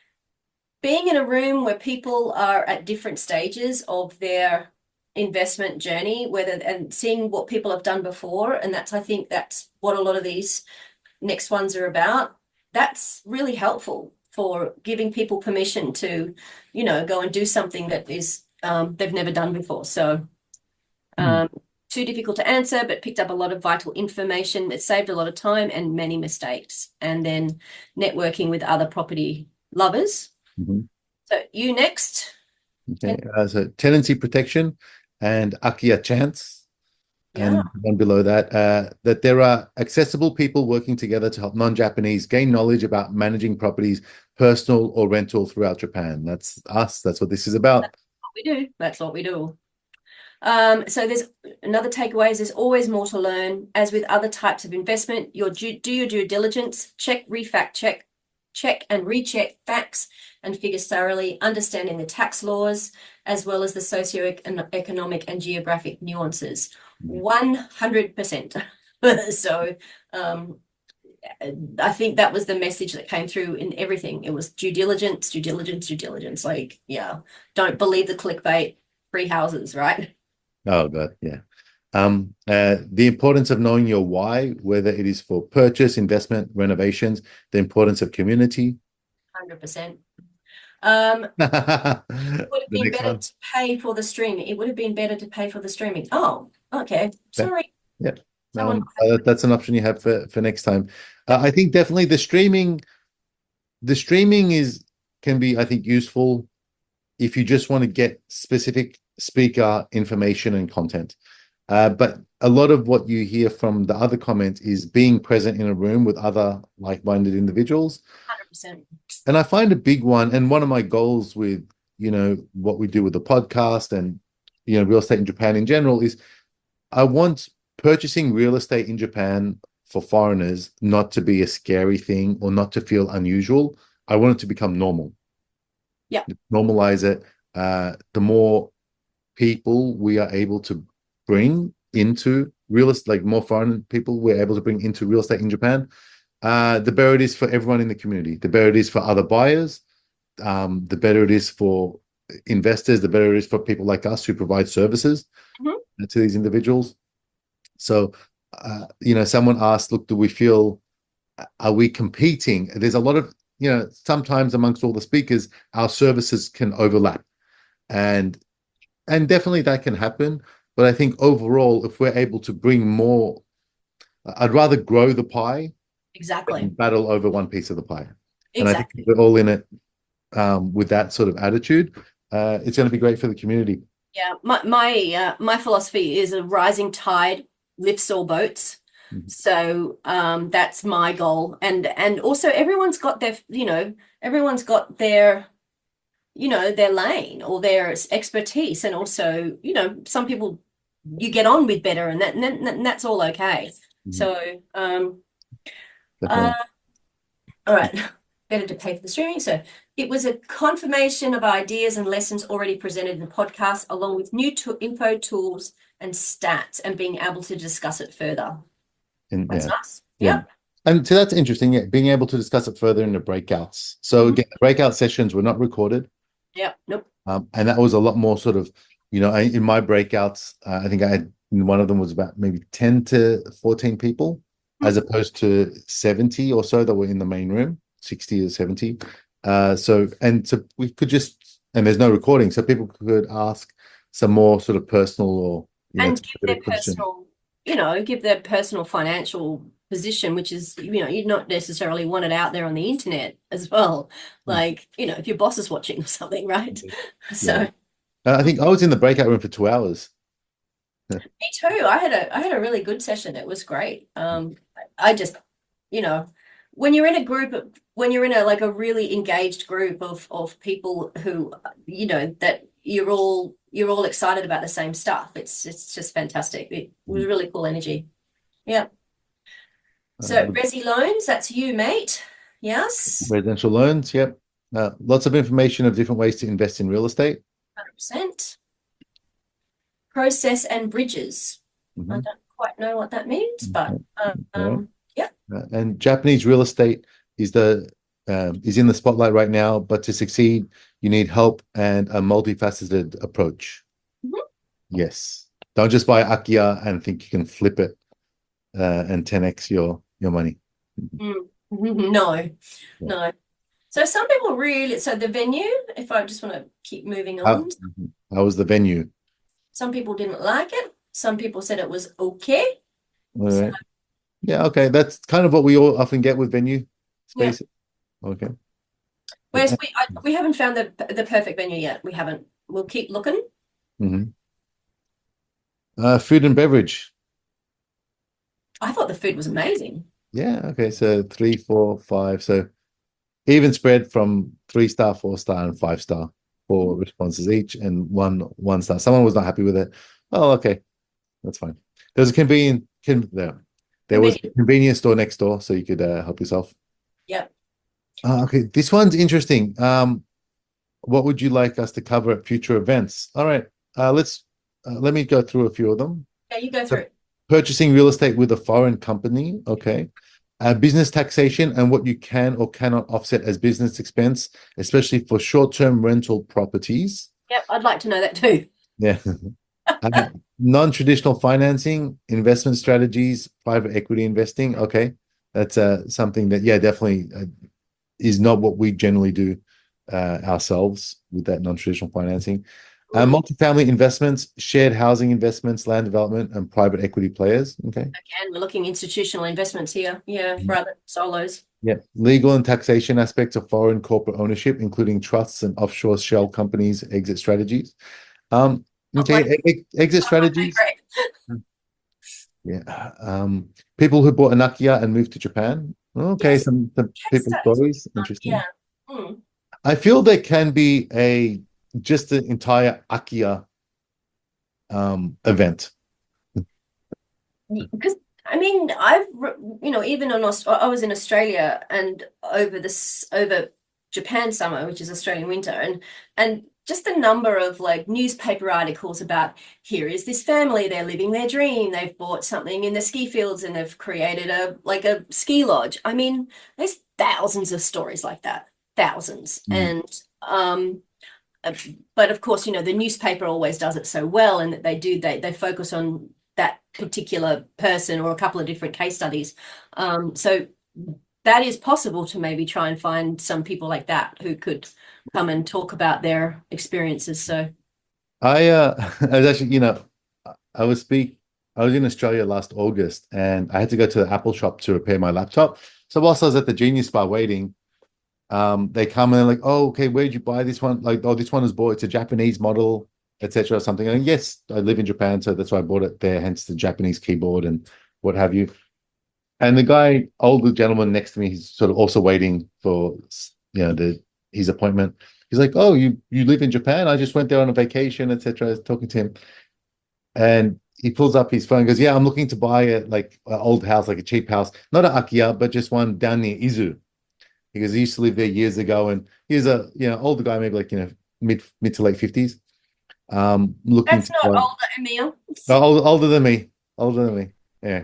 being in a room where people are at different stages of their investment journey, whether and seeing what people have done before, and that's I think that's what a lot of these next ones are about. That's really helpful for giving people permission to, you know, go and do something that is um, they've never done before. So um, mm. too difficult to answer, but picked up a lot of vital information. It saved a lot of time and many mistakes. And then networking with other property lovers. Mm-hmm. So you next. Okay, uh, so tenancy protection and Akia chance. Yeah. And one below that, uh, that there are accessible people working together to help non-Japanese gain knowledge about managing properties, personal or rental, throughout Japan. That's us. That's what this is about. That's what we do. That's what we do. Um, so there's another takeaway is there's always more to learn. As with other types of investment, your due, do your due diligence, check, refact check, check and recheck facts and figures thoroughly, understanding the tax laws, as well as the socio-economic and geographic nuances. one hundred percent. So um, I think that was the message that came through in everything. It was due diligence, due diligence, due diligence. Like, yeah, don't believe the clickbait, free houses, right? Oh, God, yeah. Um, uh, the importance of knowing your why, whether it is for purchase, investment, renovations, the importance of community. one hundred percent. Um, it would have been better one. to pay for the streaming. It would have been better to pay for the streaming. Oh, okay. Sorry. Yeah. yeah. Um, uh, that's an option you have for, for next time. Uh, I think definitely the streaming, the streaming is, can be, I think, useful if you just want to get specific speaker information and content. Uh, but a lot of what you hear from the other comments is being present in a room with other like-minded individuals. one hundred percent. And I find a big one, and one of my goals with, you know, what we do with the podcast and, you know, real estate in Japan in general is I want purchasing real estate in Japan for foreigners not to be a scary thing or not to feel unusual. I want it to become normal. Yeah. Normalize it. Uh, the more people we are able to bring into real estate, like more foreign people we're able to bring into real estate in Japan, uh, the better it is for everyone in the community. The better it is for other buyers. Um, the better it is for investors. The better it is for people like us who provide services mm-hmm. to these individuals. So, uh, you know, someone asked, look, do we feel, are we competing? There's a lot of, you know, sometimes amongst all the speakers, our services can overlap. And, and definitely that can happen. But I think overall, if we're able to bring more, I'd rather grow the pie. Exactly. Than battle over one piece of the pie. Exactly. And I think we're all in it um, with that sort of attitude. Uh, it's going to be great for the community. Yeah, my my uh, my philosophy is a rising tide lifts all boats. Mm-hmm. So um, that's my goal, and and also everyone's got their, you know, everyone's got their, you know, their lane or their expertise, and also, you know, some people you get on with better, and that and, that, and that's all okay. Mm-hmm. So. Um, Uh, all right, better to pay for the streaming. So it was a confirmation of ideas and lessons already presented in the podcast, along with new to- info, tools, and stats, and being able to discuss it further. And, that's yeah. nice. Yeah. Yep. And so that's interesting. Yeah, being able to discuss it further in the breakouts. So mm-hmm. again, the breakout sessions were not recorded. Yeah. Nope. Um, and that was a lot more sort of, you know, I, in my breakouts, uh, I think I had one of them was about maybe ten to fourteen people. As opposed to seventy or so that were in the main room, sixty or seventy. Uh, so, and so we could just, and there's no recording, so people could ask some more sort of personal or, you know, and give their personal, you know, give their personal financial position, which is, you know, you'd not necessarily want it out there on the internet as well. Like, you know, if your boss is watching or something, right? So yeah. uh, I think I was in the breakout room for two hours. Me too. I had a I had a really good session. It was great. Um, I just, you know, when you're in a group of, when you're in a like a really engaged group of of people who, you know, that you're all you're all excited about the same stuff. It's it's just fantastic. It was really cool energy. Yeah. So um, Resi Loans, that's you, mate. Yes. Residential loans. Yep. Uh, lots of information of different ways to invest in real estate. one hundred percent. Process and bridges. Mm-hmm. I don't quite know what that means, but um, right. yeah. Uh, and Japanese real estate is the um, is in the spotlight right now. But to succeed, you need help and a multifaceted approach. Mhm. Yes, don't just buy Akia and think you can flip it uh, and ten x your your money. Mm. No, Yeah. no. So some people really, so the venue, if I just want to keep moving How, on, how was the venue? some people didn't like it. Some people said it was okay. All So, right. Yeah, okay. That's kind of what we all often get with venue yeah. spaces. Okay. Whereas we I, we haven't found the the perfect venue yet. We haven't. We'll keep looking. Mhm. Uh, food and beverage. I thought the food was amazing. Yeah, okay. So three, four, five. So even spread from three star, four star, and five star. Four responses each, and one one star. Someone was not happy with it. Oh, okay, that's fine. There's a convenient con there. There was a Convenient. convenience store next door, so you could uh, help yourself. Yeah. Uh, okay, this one's interesting. Um, what would you like us to cover at future events? All right, uh, let's uh, let me go through a few of them. Yeah, you go So through it. purchasing real estate with a foreign company, okay. Uh, business taxation and what you can or cannot offset as business expense, especially for short-term rental properties. Yep, I'd like to know that too. Yeah. Uh, non-traditional financing, investment strategies, private equity investing. Okay, that's uh, something that, yeah, definitely uh, is not what we generally do uh, ourselves with that non-traditional financing. Uh, Mm. multifamily investments, shared housing investments, land development, and private equity players. Okay. Again, we're looking institutional investments here. Yeah, rather than solos. Yeah. Legal and taxation aspects of foreign corporate ownership, including trusts and offshore shell companies, exit strategies. Um, Not okay, like e- exit strategies. great. Yeah. Um, people who bought a Nokia and moved to Japan. Okay, Yes, some, some case people studies. stories. Uh, Interesting. Yeah. Mm. I feel there can be a just an entire Akia um event. Because I mean, I've re- you know, even on Aus- I was in Australia and over this over Japan summer, which is Australian winter, and and just the number of like newspaper articles about here is this family, they're living their dream, they've bought something in the ski fields and they've created a like a ski lodge. I mean, there's thousands of stories like that, thousands, Mm. and um. uh, But of course, you know, the newspaper always does it so well, and that they do they they focus on that particular person or a couple of different case studies. Um, so that is possible to maybe try and find some people like that who could come and talk about their experiences. So I uh I was actually, you know, I was speak I was in Australia last August and I had to go to the Apple shop to repair my laptop. So whilst I was at the Genius Bar waiting, um, they come and they're like, oh, okay, where'd you buy this one? Like, oh, this one is bought, it's a Japanese model, et cetera, or something. And yes, I live in Japan, so that's why I bought it there, hence the Japanese keyboard and what have you. And the guy, older gentleman next to me, he's sort of also waiting for, you know, the his appointment. He's like, oh, you you live in Japan? I just went there on a vacation, et cetera. I was talking to him. And he pulls up his phone and goes, yeah, I'm looking to buy a like an old house, like a cheap house, not an Akia, but just one down near Izu. Because he used to live there years ago, and he's a you know older guy, maybe like you know mid mid to late fifties. Um, looking that's to not buy, older, Emil. no, older, older than me, older than me. Yeah,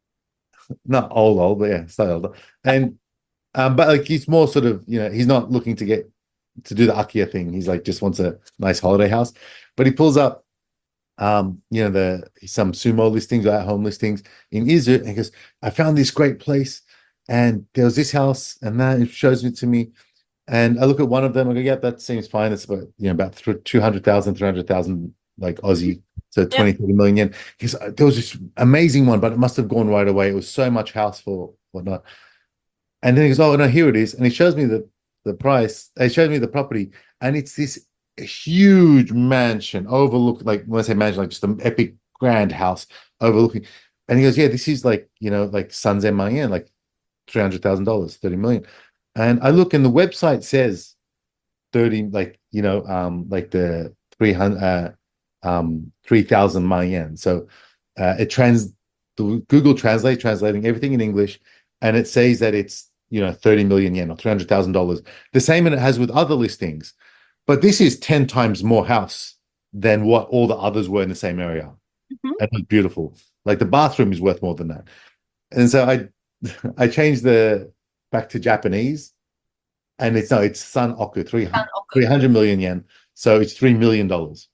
not old, old, but yeah, slightly older. And um, but like he's more sort of you know he's not looking to get to do the Akia thing. He's like just wants a nice holiday house. But he pulls up um, you know, the some sumo listings or at home listings in Izu, and he goes, I found this great place, and there was this house, and that it shows it to me. And I look at one of them, I go, yeah, that seems fine. It's about, you know, about two hundred thousand, three hundred thousand, like Aussie, so twenty, Yep. thirty million yen. Because there was this amazing one, but it must have gone right away. It was so much house for whatnot. And then he goes, oh, no, here it is. And he shows me the, the price. He shows me the property, and it's this huge mansion overlook, like when I say mansion, like just an epic grand house overlooking. And he goes, yeah, this is like, you know, like Sanzen Mayen, like three hundred thousand dollars, thirty million. And I look, and the website says thirty, like, you know, um, like the three hundred, uh, um, three thousand Mayen. So uh, it trans, the Google Translate, translating everything in English, and it says that it's, you know, thirty million yen or three hundred thousand dollars. The same it has with other listings. But this is ten times more house than what all the others were in the same area. Mhm. And it's beautiful. Like the bathroom is worth more than that. And so I, I changed the back to Japanese, and it's no, it's San Oku, three San Oku. three hundred million yen. So it's three million dollars,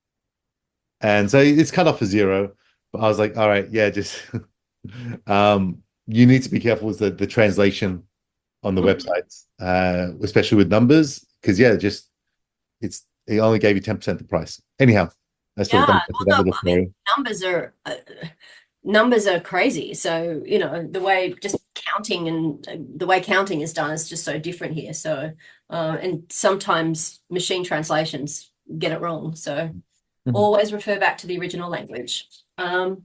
and so it's cut off a zero. But I was like, all right, yeah, just um, you need to be careful with the the translation on the Mhm. websites, uh, especially with numbers, because yeah, just it's it only gave you ten percent the price. Anyhow, that's Yeah, what well, that's no, that little I mean, story. numbers are uh, numbers are crazy. So, you know, the way just counting and uh, the way counting is done is just so different here. So, uh, and sometimes machine translations get it wrong. So, Mhm. always refer back to the original language. Um,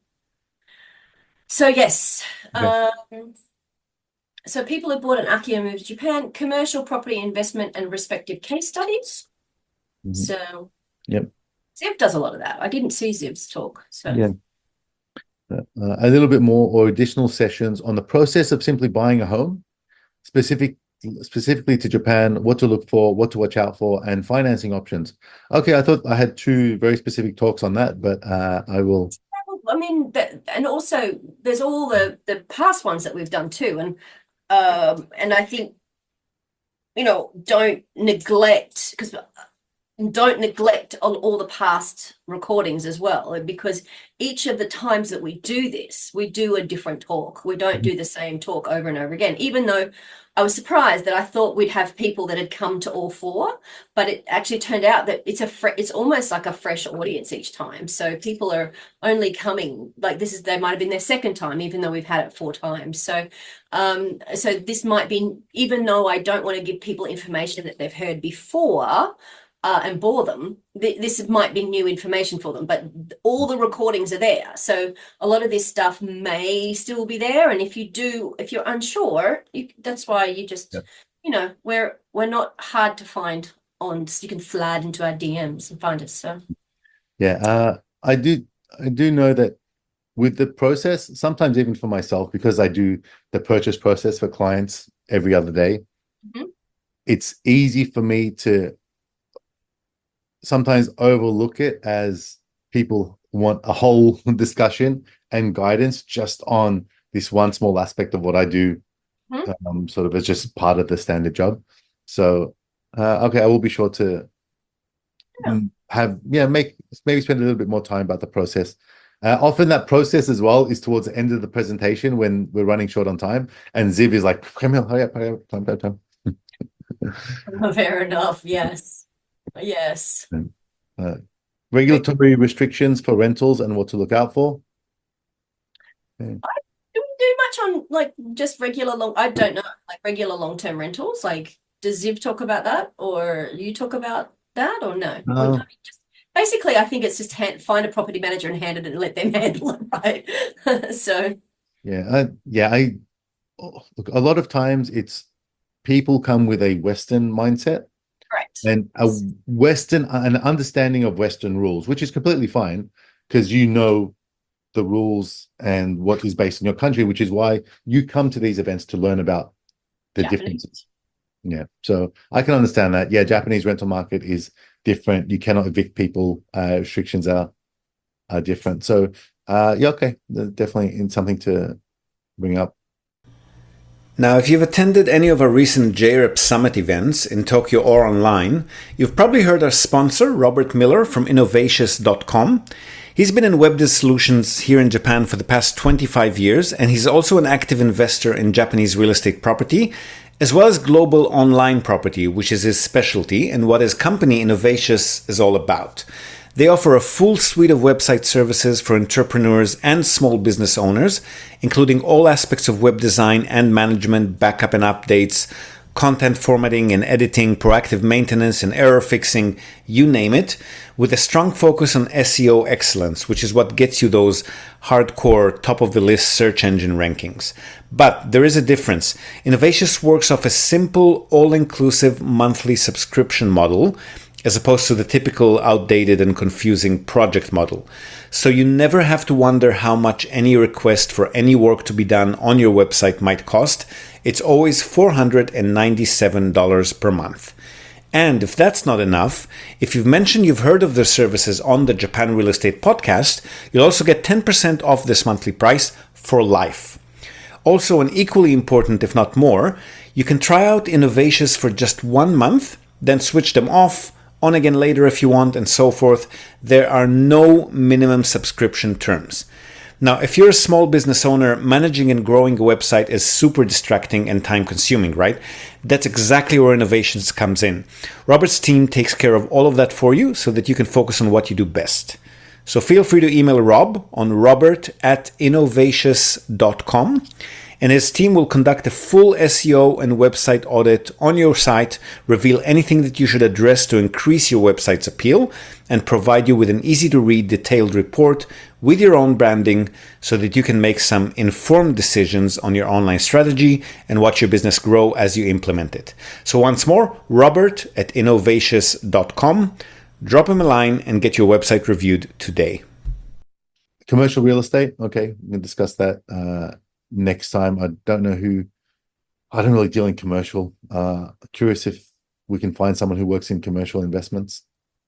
so yes, Okay. um, so people who bought an Akio move to Japan, commercial property investment and respective case studies. Mhm. So, Yep. Ziv does a lot of that. I didn't see Ziv's talk. So, Yeah. Uh, a little bit more or additional sessions on the process of simply buying a home, specific specifically to Japan, what to look for, what to watch out for, and financing options. Okay, I thought I had two very specific talks on that, but uh, I will. I mean, that, and also there's all the the past ones that we've done too, and um, and I think, you know, don't neglect because don't neglect on all the past recordings as well, because each of the times that we do this, we do a different talk. We don't do the same talk over and over again, even though I was surprised that I thought we'd have people that had come to all four, but it actually turned out that it's a fre- it's almost like a fresh audience each time. So people are only coming, like this is, they might have been their second time, even though we've had it four times. So um, so this might be, even though I don't want to give people information that they've heard before, Uh, and bore them, th- this might be new information for them, but all the recordings are there. So a lot of this stuff may still be there. And if you do, if you're unsure, you, that's why you just, Yeah. you know, we're we're not hard to find on, you can slide into our D Ms and find us. So Yeah, uh, I do. I do know that with the process, sometimes even for myself, because I do the purchase process for clients every other day, Mhm. it's easy for me to sometimes overlook it as people want a whole discussion and guidance just on this one small aspect of what I do, Mhm. um, sort of as just part of the standard job. So, uh, okay, I will be sure to Yeah. mm, have, yeah, make maybe spend a little bit more time about the process. Uh, often that process as well is towards the end of the presentation when we're running short on time, and Ziv is like, "Come here, hurry up, hurry up, time, time, time." Fair enough. Yes. Yes. Uh, regulatory restrictions for rentals and what to look out for. Okay. Do we do much on like just regular long, I don't know, like regular long-term rentals? Like, does Ziv talk about that, or you talk about that, or no? Or, I Uh, mean, just basically, I think it's just hand, find a property manager and hand it and let them handle it, right? So, yeah, I, yeah, I oh, look, a lot of times it's people come with a Western mindset correct. and a Western an understanding of Western rules, which is completely fine because you know the rules and what is based in your country, which is why you come to these events to learn about the Japanese. differences. Yeah, so I can understand that. Yeah, Japanese rental market is different. You cannot evict people. Uh, restrictions are are different. So, uh, yeah, okay, definitely in something to bring up. Now, if you've attended any of our recent J R I P Summit events in Tokyo or online, you've probably heard our sponsor, Robert Miller from Innovatius dot com. He's been in WebDiz solutions here in Japan for the past twenty-five years, and he's also an active investor in Japanese real estate property, as well as global online property, which is his specialty and what his company Innovatius is all about. They offer a full suite of website services for entrepreneurs and small business owners, including all aspects of web design and management, backup and updates, content formatting and editing, proactive maintenance and error fixing, you name it, with a strong focus on S E O excellence, which is what gets you those hardcore top-of-the-list search engine rankings. But there is a difference. Innovatius works off a simple, all-inclusive monthly subscription model, as opposed to the typical outdated and confusing project model. So you never have to wonder how much any request for any work to be done on your website might cost. It's always four hundred ninety-seven dollars per month. And if that's not enough, if you've mentioned you've heard of their services on the Japan Real Estate Podcast, you'll also get ten percent off this monthly price for life. Also, and equally important, if not more, you can try out Innovations for just one month, then switch them off, on again later if you want, and so forth. There are no minimum subscription terms. Now, if you're a small business owner, managing and growing a website is super distracting and time consuming, right? That's exactly where Innovations comes in. Robert's team takes care of all of that for you so that you can focus on what you do best. So feel free to email Rob on robert at innovations dot com, and his team will conduct a full S E O and website audit on your site, reveal anything that you should address to increase your website's appeal, and provide you with an easy-to-read detailed report with your own branding so that you can make some informed decisions on your online strategy and watch your business grow as you implement it. So once more, Robert at innovations dot com. Drop him a line and get your website reviewed today. Commercial real estate. Okay, we can discuss that uh, next time. I don't know who, I don't really deal in commercial. Uh, curious if we can find someone who works in commercial investments.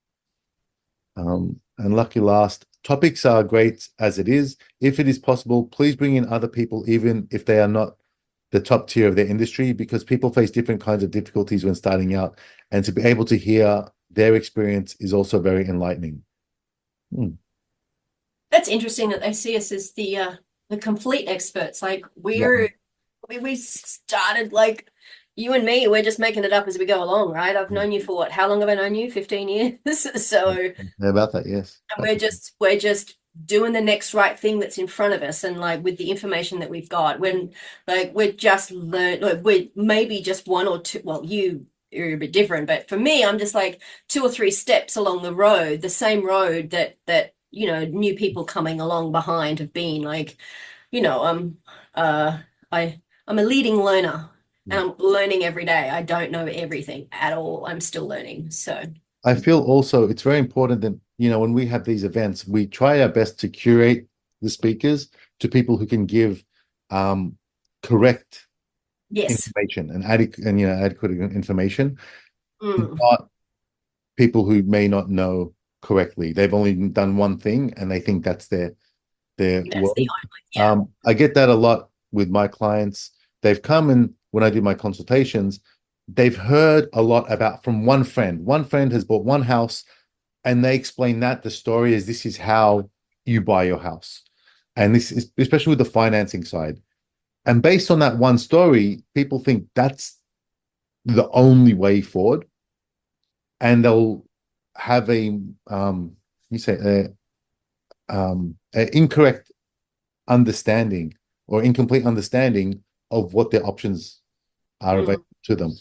Um, and lucky last, topics are great as it is. If it is possible, please bring in other people, even if they are not the top tier of their industry, because people face different kinds of difficulties when starting out, and to be able to hear their experience is also very enlightening. Hmm. That's interesting that they see us as the uh, the complete experts. Like we're Yeah. we, we started like you and me, we're just making it up as we go along, right? I've known you for what? How long have I known you? fifteen years. So Yeah, about that, yes. and we're just we're just doing the next right thing that's in front of us, and like with the information that we've got, when like we're just learn like we're maybe just one or two, well, you you're a bit different, but for me, I'm just like two or three steps along the road, the same road that that you know new people coming along behind have been. Like, you know, um uh I I'm a leading learner, and I'm learning every day. I don't know everything at all. I'm still learning. So I feel also it's very important that, you know, when we have these events, we try our best to curate the speakers to people who can give um, correct yes. information and adequate and you know adequate information, Mm. not people who may not know correctly. They've only done one thing and they think that's their their That's world. the only, yeah. Um, I get that a lot with my clients. They've come and when I do my consultations, they've heard a lot about from one friend. One friend has bought one house, and they explain that the story is this is how you buy your house, and this is especially with the financing side. And based on that one story, people think that's the only way forward, and they'll have a um, you say a, um, a incorrect understanding or incomplete understanding of what their options are Mm. available to them.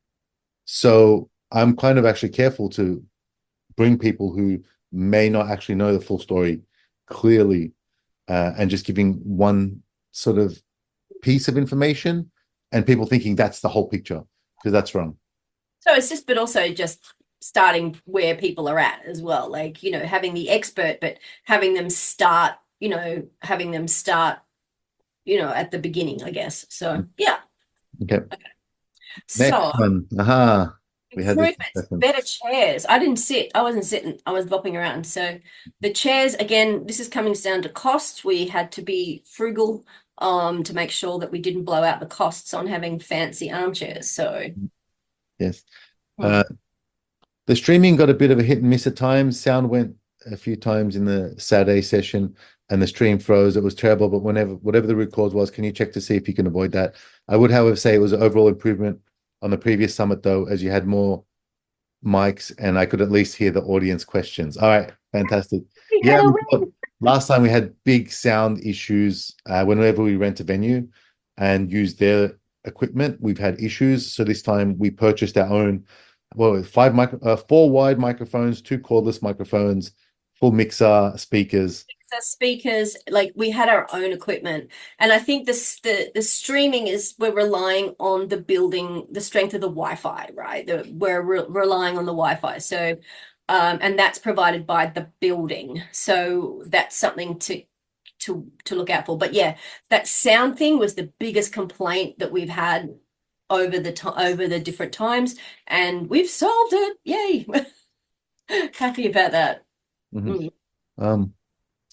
So I'm kind of actually careful to bring people who may not actually know the full story clearly, uh, and just giving one sort of piece of information and people thinking that's the whole picture, because that's wrong. So it's just, but also just starting where people are at as well. Like, you know, having the expert, but having them start, you know, having them start, you know, at the beginning, I guess. So, yeah. Okay. So, Next one. Aha. We had this improvements, discussion. better chairs. I didn't sit. I wasn't sitting. I was bopping around. So the chairs, again, this is coming down to costs. We had to be frugal um, to make sure that we didn't blow out the costs on having fancy armchairs. So Yes. Hmm. Uh, the streaming got a bit of a hit and miss at times. Sound went a few times in the Saturday session and the stream froze. It was terrible, but whenever, whatever the root cause was, can you check to see if you can avoid that? I would, however, say it was an overall improvement on the previous summit, though, as you had more mics and I could at least hear the audience questions. All right, fantastic. We Yeah, had a we got- last time we had big sound issues uh, whenever we rent a venue and use their equipment. We've had issues, so this time we purchased our own. Well, five micro, uh, four wide microphones, two cordless microphones, full mixer, speakers. the speakers, like we had our own equipment, and I think this the the streaming is we're relying on the building, the strength of the Wi-Fi, right? The, we're re relying on the Wi-Fi, so um, and that's provided by the building, so that's something to to to look out for. But yeah, that sound thing was the biggest complaint that we've had over the time over the different times, and we've solved it. Yay! Happy about that. Mhm. Mm. Um,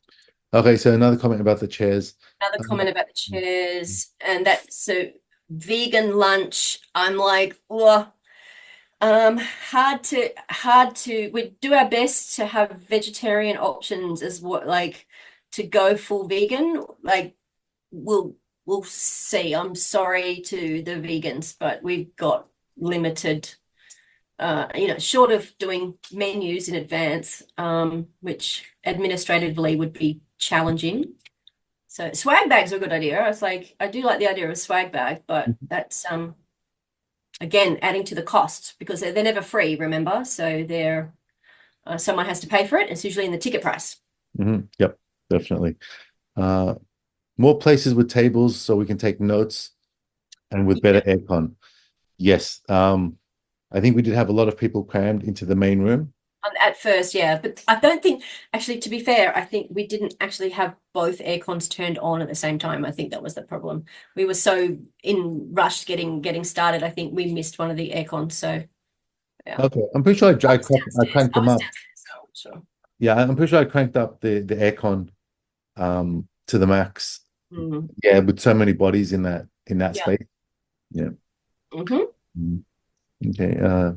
Okay, so another comment about the chairs. Another Uh, comment about the chairs, and that so vegan lunch. I'm like, oh, um, hard to hard to. We do our best to have vegetarian options as what like to go full vegan. Like we'll we'll see. I'm sorry to the vegans, but we've got limited. Uh, you know, short of doing menus in advance, um, which administratively would be challenging. So swag bags are a good idea. I was like, I do like the idea of a swag bag, but that's um again adding to the cost because they're, they're never free, remember? So they're uh, someone has to pay for it. It's usually in the ticket price. mhm, Yep, definitely. Uh, more places with tables so we can take notes and with better aircon. Yes. Um, I think we did have a lot of people crammed into the main room. Um, at first, yeah, but I don't think actually, to be fair, I think we didn't actually have both air cons turned on at the same time. I think that was the problem. We were so in rush getting getting started. I think we missed one of the air cons. So yeah, Okay, I'm pretty sure I, I I, was cranked, I downstairs. cranked I them was up. downstairs. So sure. Yeah, I'm pretty sure I cranked up the the aircon um to the max. Mm, Yeah, with so many bodies in that in that yeah. space. Yeah. hmm Mm. Okay. Uh,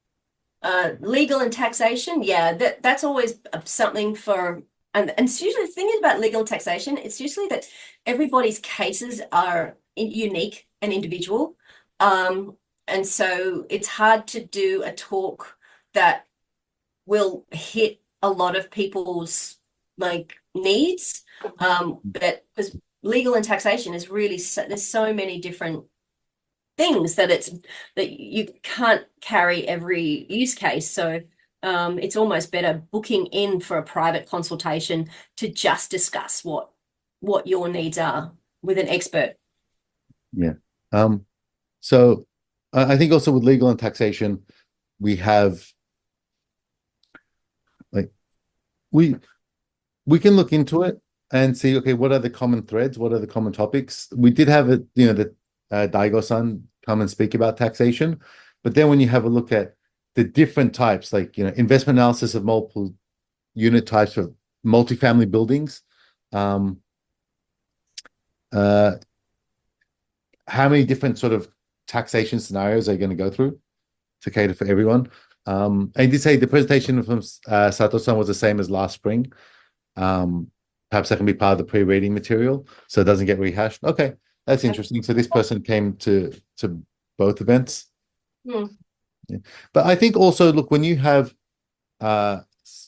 Uh, legal and taxation, yeah, that that's always something for, and, and it's usually the thing is about legal and taxation, it's usually that everybody's cases are in, unique and individual. Um, and so it's hard to do a talk that will hit a lot of people's like needs. Um, but because legal and taxation is really so, there's so many different things that it's that you can't carry every use case. So um, it's almost better booking in for a private consultation to just discuss what what your needs are with an expert. yeah. Um, so I I think also with legal and taxation, we have like we we can look into it and see, okay, what are the common threads? What are the common topics? We did have it, you know, the uh, Daigo-san come and speak about taxation, but then when you have a look at the different types, like, you know, investment analysis of multiple unit types of multifamily buildings, um, uh, how many different sort of taxation scenarios are you going to go through to cater for everyone? Um, I did say the presentation from uh, Sato-san was the same as last spring. Um, perhaps that can be part of the pre-reading material so it doesn't get rehashed. Okay, that's interesting. So this person came to to both events. Hmm. Yeah. But I think also, look, when you have uh,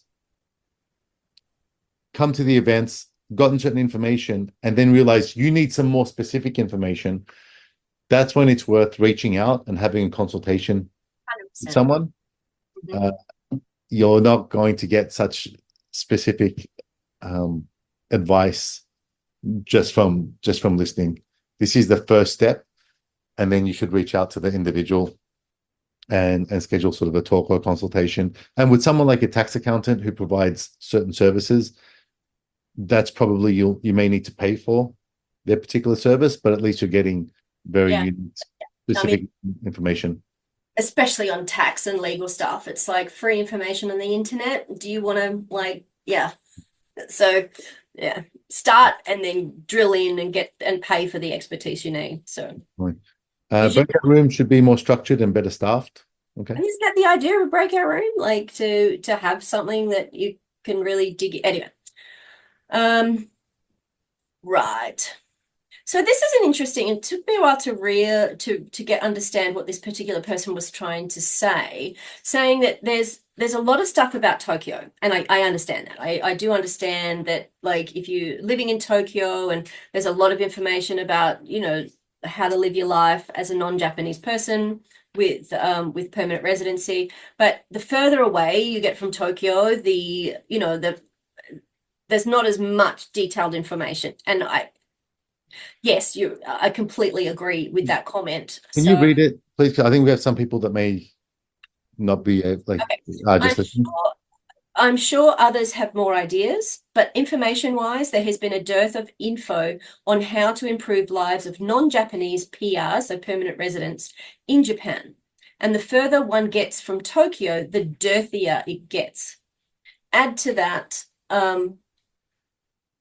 come to the events, gotten certain information, and then realize you need some more specific information, that's when it's worth reaching out and having a consultation one hundred with percent. someone. Mhm. Uh, you're not going to get such specific um, advice just from just from listening. This is the first step, and then you should reach out to the individual and and schedule sort of a talk or a consultation. And with someone like a tax accountant who provides certain services, that's probably you you may need to pay for their particular service, but at least you're getting very Yeah. unique, I specific mean, information. especially on tax and legal stuff, it's like free information on the internet. Do you want to like, yeah. So yeah, start and then drill in and get and pay for the expertise you need. So Right. Uh, use your breakout room should be more structured and better staffed. Okay. And isn't that the idea of a breakout room? Like to to have something that you can really dig in. Anyway. Um, right. So this is an interesting, it took me a while to real to to get understand what this particular person was trying to say, saying that there's there's a lot of stuff about Tokyo, and I, I understand that. I, I do understand that, like, if you're living in Tokyo and there's a lot of information about, you know, how to live your life as a non-Japanese person with um with permanent residency. But the further away you get from Tokyo, the, you know, the there's not as much detailed information. And I Yes, you I completely agree with that comment. Can you So read it, please? I think we have some people that may not be uh, like okay, uh, I'm just listening. sure I'm sure others have more ideas, but information-wise, there has been a dearth of info on how to improve lives of non-Japanese P Rs, so permanent residents, in Japan. And the further one gets from Tokyo, the dearthier it gets. Add to that, um,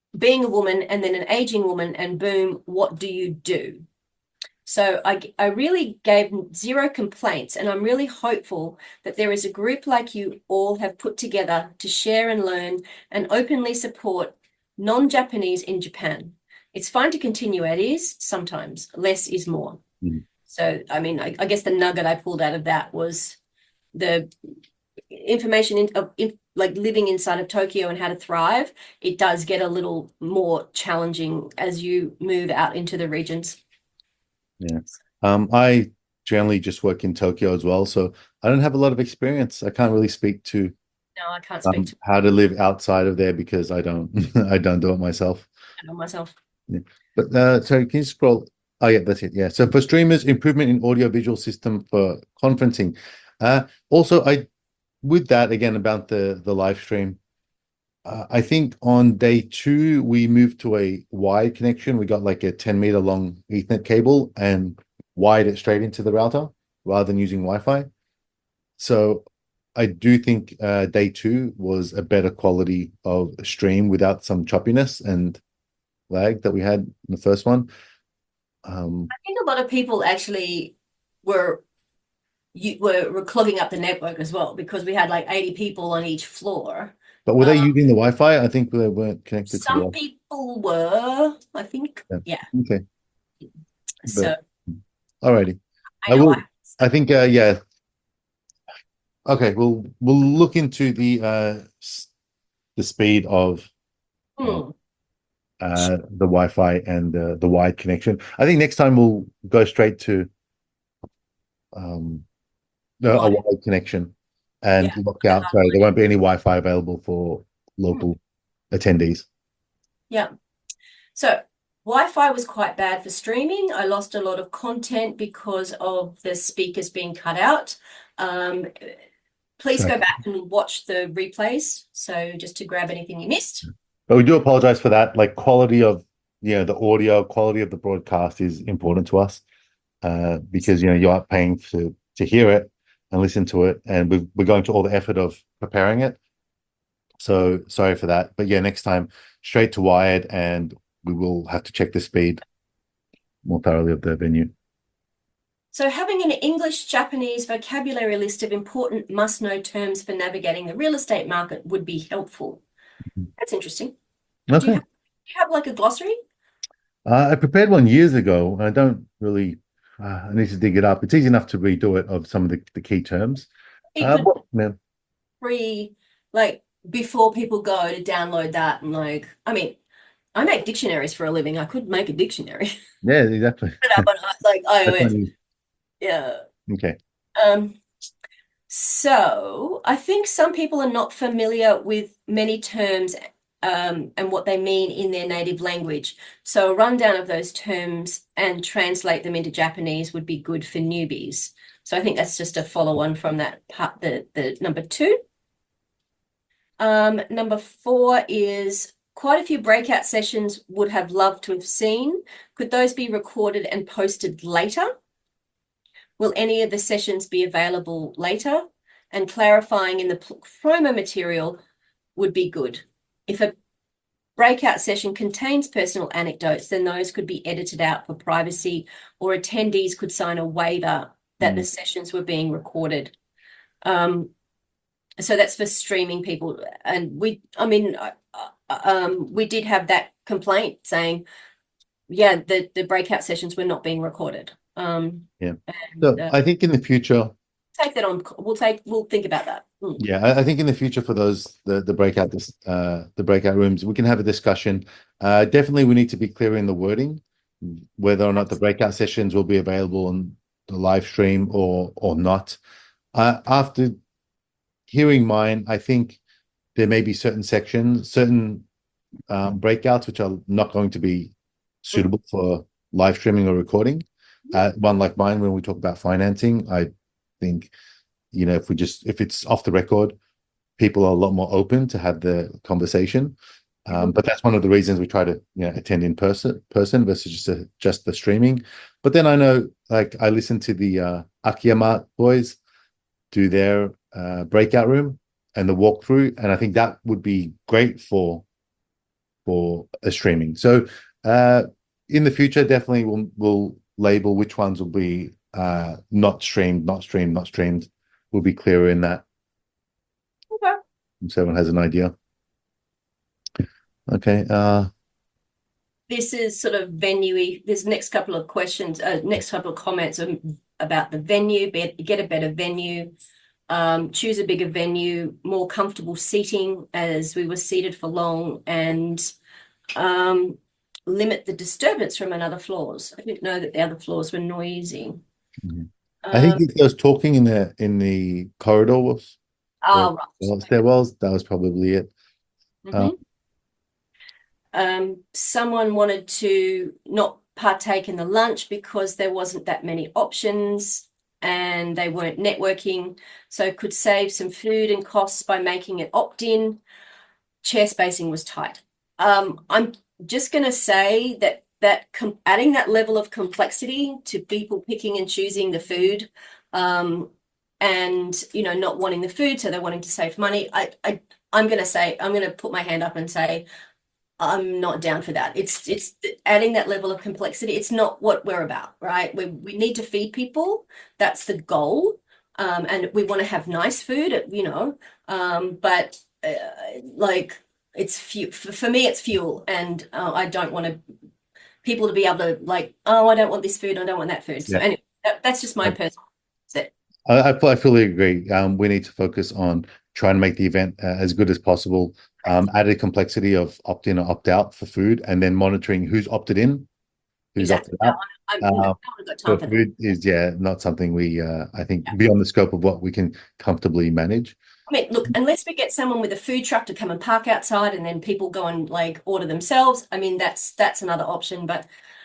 being a woman and then an aging woman, and boom, what do you do? So I, I really gave zero complaints, and I'm really hopeful that there is a group like you all have put together to share and learn and openly support non-Japanese in Japan. It's fine to continue as is, sometimes less is more. Mhm. So, I mean, I, I guess the nugget I pulled out of that was the information in, of in, like living inside of Tokyo and how to thrive. It does get a little more challenging as you move out into the regions. Yeah. Um, I generally just work in Tokyo as well, so I don't have a lot of experience. I can't really speak to No, I can't speak um, to how to live outside of there because I don't I don't do it myself. it myself. Yeah. But uh, so can you scroll? Oh yeah, that's it. Yeah. So for streamers, improvement in audio visual system for conferencing. Uh, also, I with that again about the the live stream. Uh, I think on day two we moved to a wide connection. We got like a ten meter long Ethernet cable and wired it straight into the router rather than using Wi-Fi. So I do think uh, day two was a better quality of stream without some choppiness and lag that we had in the first one. Um, I think a lot of people actually were you were, were clogging up the network as well, because we had like eighty people on each floor. but were they Um, using the Wi-Fi? I think they weren't connected to the some Wi-Fi. people were, I think. Yeah. Yeah. Okay. So But alrighty. I I know will. I I think. Uh, yeah. Okay. We'll we'll look into the uh s- the speed of uh, hmm. uh the Wi-Fi and the the wide connection. I think next time we'll go straight to um the, a Wide. wide connection and Yeah. lock out. So there won't be any Wi-Fi available for Hmm. local attendees. Yeah. So Wi-Fi was quite bad for streaming. I lost a lot of content because of the speakers being cut out. Um, please So, go back and watch the replays. So just to grab anything you missed. but we do apologize for that. Like quality of you know the audio, quality of the broadcast is important to us uh, because you know you are paying to to hear it and listen to it, and we've, we're going to all the effort of preparing it. So sorry for that, but yeah, next time straight to wired, and we will have to check the speed more thoroughly of the venue. So having an English-Japanese vocabulary list of important must-know terms for navigating the real estate market would be helpful. That's interesting. Do you Okay, have, do you have like a glossary? uh, I prepared one years ago. I don't really. Uh, I need to dig it up. It's easy enough to redo it of some of the, the key terms. You Uh, could what, man? pre, like before people go to download that and like, I mean, I make dictionaries for a living. I could make a dictionary. Yeah, exactly. Put it up on like That's iOS. funny. Yeah. Okay. Um, so I think some people are not familiar with many terms um, and what they mean in their native language. So a rundown of those terms and translate them into Japanese would be good for newbies. So I think that's just a follow on from that part, the, the number two. Um, number four is quite a few breakout sessions would have loved to have seen. Could those be recorded and posted later? Will any of the sessions be available later? And clarifying in the promo material would be good. If a breakout session contains personal anecdotes, then those could be edited out for privacy, or attendees could sign a waiver that the sessions were being recorded. Um, so that's for streaming people. And we, I mean, uh, um, we did have that complaint saying, yeah, the, the breakout sessions were not being recorded. Um, Yeah. and, So uh, I think in the future, take that on. We'll take. We'll think about that. Mm. yeah, I, I think in the future for those the the breakout this uh the breakout rooms, we can have a discussion. Uh, definitely, we need to be clear in the wording, whether or not the breakout sessions will be available on the live stream or or not. Uh, after hearing mine, I think there may be certain sections, certain um, breakouts which are not going to be suitable for live streaming or recording. Uh, one like mine, when we talk about financing, I think, you know, if we just, if it's off the record, people are a lot more open to have the conversation. Um, but that's one of the reasons we try to, you know, attend in person, person versus just a, just the streaming. But then I know, like, I listen to the uh, Akiyama boys do their uh, breakout room and the walkthrough, and I think that would be great for for a streaming. So uh, in the future, definitely we'll, we'll label which ones will be uh, not streamed, not streamed, not streamed. We'll be clearer in that. Okay. So everyone has an idea. Okay. Uh, This is sort of venue-y. There's next couple of questions, uh, next couple of comments um, about the venue, be, get a better venue, um, choose a bigger venue, more comfortable seating as we were seated for long, and um, limit the disturbance from another floors. I didn't know that the other floors were noisy. mm-hmm. I think Um, if there was talking in the in the corridor was oh, or right. stairwells, that was probably it. Mhm. Uh, Um, someone wanted to not partake in the lunch because there wasn't that many options and they weren't networking, so could save some food and costs by making it opt-in. Chair spacing was tight. Um, I'm just going to say that that com- adding that level of complexity to people picking and choosing the food, um, and you know not wanting the food, so they're wanting to save money. I, I I'm going to say I'm going to put my hand up and say I'm not down for that. It's it's adding that level of complexity. It's not what we're about, right? We we need to feed people. That's the goal. Um, and we want to have nice food, you know. Um, but uh, like it's fuel for, for me. It's fuel, and uh, I don't want to people to be able to like, oh, I don't want this food. I don't want that food. So Yeah. anyway, that, that's just my I, personal set. I, I fully agree. Um, we need to focus on trying to make the event uh, as good as possible. Um, added complexity of opt-in or opt-out for food, and then monitoring who's opted in, who's Exactly. opted out. I'm, I'm, Uh, no, I got so time for food is yeah not something we uh, I think Yeah. beyond the scope of what we can comfortably manage. I mean, look, unless we get someone with a food truck to come and park outside and then people go and like order themselves, I mean, that's that's another option. But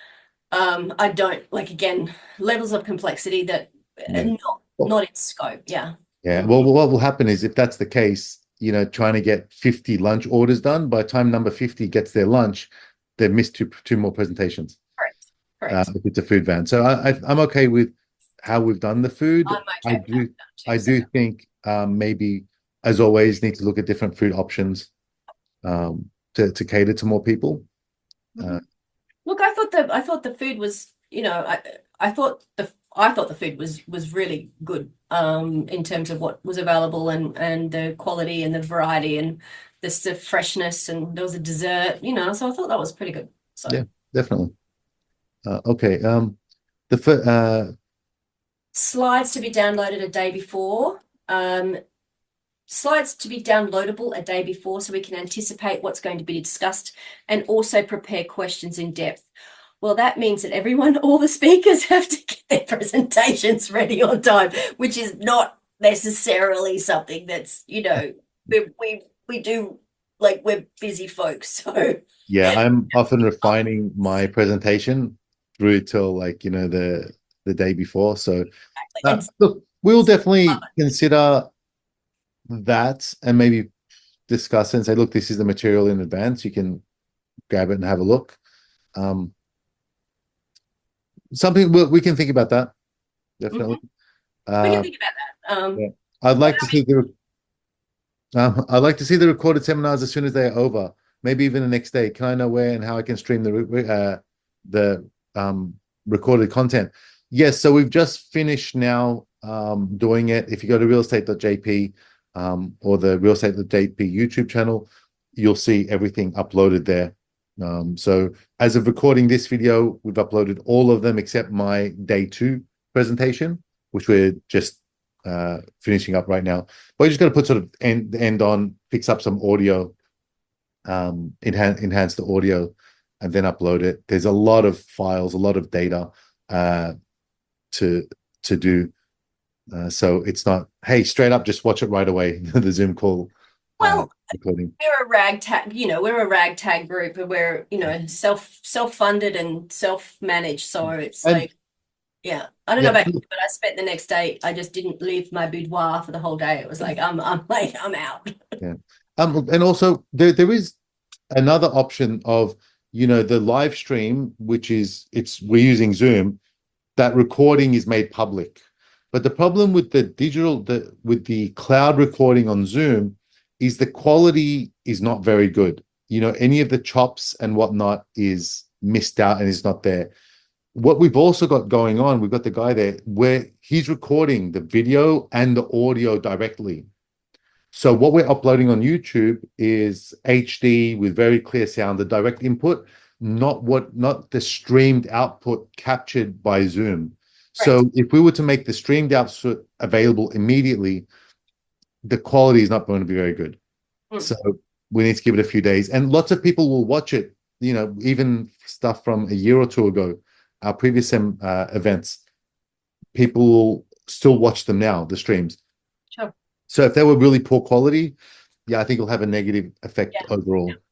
um, I don't like again levels of complexity that uh, Yeah. not Well- not in scope. Yeah. Yeah. Mm. Well, what will happen is if that's the case, you know, trying to get fifty lunch orders done, by the time number fifty gets their lunch, they've missed two two more presentations. Correct. Uh, Correct. if it's a food van. So I, I I'm okay with how we've done the food. I'm I okay with do that too, I so- do think um, maybe, as always, need to look at different food options um, to to cater to more people. Uh, Look, I thought the I thought the food was, you know, I I thought the I thought the food was was really good um in terms of what was available and and the quality and the variety and the, the freshness, and there was a dessert, you know, so I thought that was pretty good. So Yeah. Definitely. Uh, okay. Um, the fir- uh, slides to be downloaded a day before. Um, slides to be downloadable a day before so we can anticipate what's going to be discussed and also prepare questions in depth. Well, that means that everyone, all the speakers have to get their presentations ready on time, which is not necessarily something that's, you know, we we, we do, like, we're busy folks. So yeah, I'm often refining my presentation through till like you know the the day before. So uh, and look, we'll definitely consider that and maybe discuss it and say, look, this is the material in advance. You can grab it and have a look. Um, something we, we can think about that. Definitely. we Uh, can think about that. Um, yeah. I'd like to see the uh, I'd like to see the recorded seminars as soon as they're over. Maybe even the next day. Can I know where and how I can stream the re- uh, the um, recorded content? Yes. So we've just finished now um, doing it. If you go to real estate dot j p um, or the real estate dot j p YouTube channel, you'll see everything uploaded there. Um, so as of recording this video, we've uploaded all of them except my day two presentation, which we're just uh, finishing up right now. But you just got to put sort of end end on, fix up some audio, um, enhance enhance the audio, and then upload it. There's a lot of files, a lot of data uh, to to do. Uh, so it's not, hey, straight up, just watch it right away. The Zoom call. well, uh, recording. we're a ragtag, you know, we're a ragtag group, and we're, you know, self self-funded and self-managed. So it's And- like, yeah, I don't Yeah. know about you, but I spent the next day, I just didn't leave my boudoir for the whole day. It was like, I'm I'm like, I'm out. Um, and also there there is another option of, you know, the live stream, which is it's we're using Zoom, that recording is made public. But the problem with the digital the with the cloud recording on Zoom is the quality is not very good. you know, any of the chops and whatnot is missed out and is not there. What we've also got going on, we've got the guy there where he's recording the video and the audio directly. So what we're uploading on YouTube is H D with very clear sound, the direct input, not what not the streamed output captured by Zoom. Right. So if we were to make the streamed output available immediately, the quality is not going to be very good. Mm. So we need to give it a few days. And lots of people will watch it, you know, even stuff from a year or two ago, our previous um, uh, events, people will still watch them now, the streams. Sure. So if they were really poor quality, yeah, I think it'll have a negative effect yeah. overall. Yeah.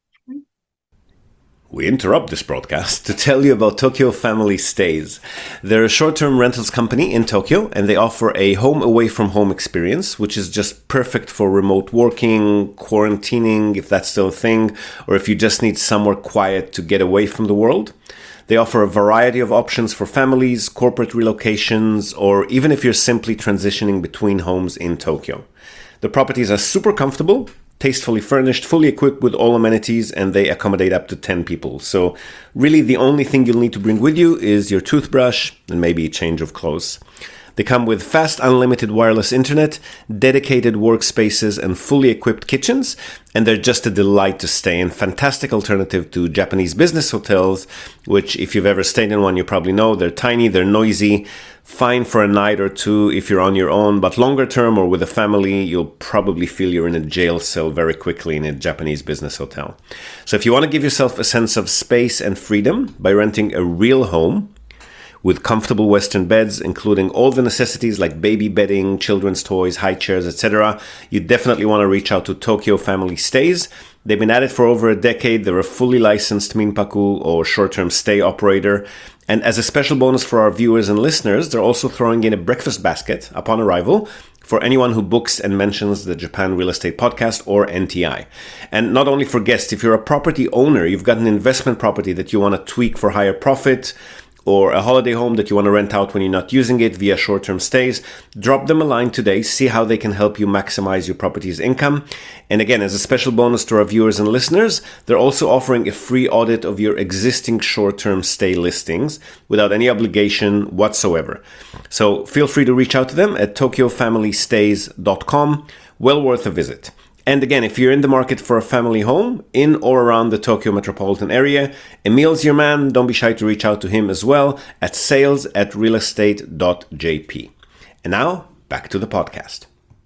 We interrupt this broadcast to tell you about Tokyo Family Stays. They're a short-term rentals company in Tokyo, and they offer a home away from home experience, which is just perfect for remote working, quarantining, if that's still a thing, or if you just need somewhere quiet to get away from the world. They offer a variety of options for families, corporate relocations, or even if you're simply transitioning between homes in Tokyo. The properties are super comfortable, tastefully furnished, fully equipped with all amenities, and they accommodate up to ten people. So really the only thing you'll need to bring with you is your toothbrush and maybe a change of clothes. They come with fast, unlimited wireless internet, dedicated workspaces, and fully equipped kitchens, and they're just a delight to stay in. Fantastic alternative to Japanese business hotels, which if you've ever stayed in one, you probably know they're tiny, they're noisy, fine for a night or two if you're on your own, but longer term or with a family, you'll probably feel you're in a jail cell very quickly in a Japanese business hotel. So if you want to give yourself a sense of space and freedom by renting a real home, with comfortable Western beds, including all the necessities like baby bedding, children's toys, high chairs, et cetera, you definitely want to reach out to Tokyo Family Stays. They've been at it for over a decade. They're a fully licensed minpaku or short-term stay operator. And as a special bonus for our viewers and listeners, they're also throwing in a breakfast basket upon arrival for anyone who books and mentions the Japan Real Estate Podcast or N T I. And not only for guests, if you're a property owner, you've got an investment property that you want to tweak for higher profit, or a holiday home that you want to rent out when you're not using it via short-term stays, drop them a line today, see how they can help you maximize your property's income. And again, as a special bonus to our viewers and listeners, they're also offering a free audit of your existing short-term stay listings without any obligation whatsoever. So feel free to reach out to them at tokyo family stays dot com. Well worth a visit. And again, if you're in the market for a family home in or around the Tokyo metropolitan area, Emil's your man. Don't be shy to reach out to him as well at sales at realestate dot j p. And now, back to the podcast.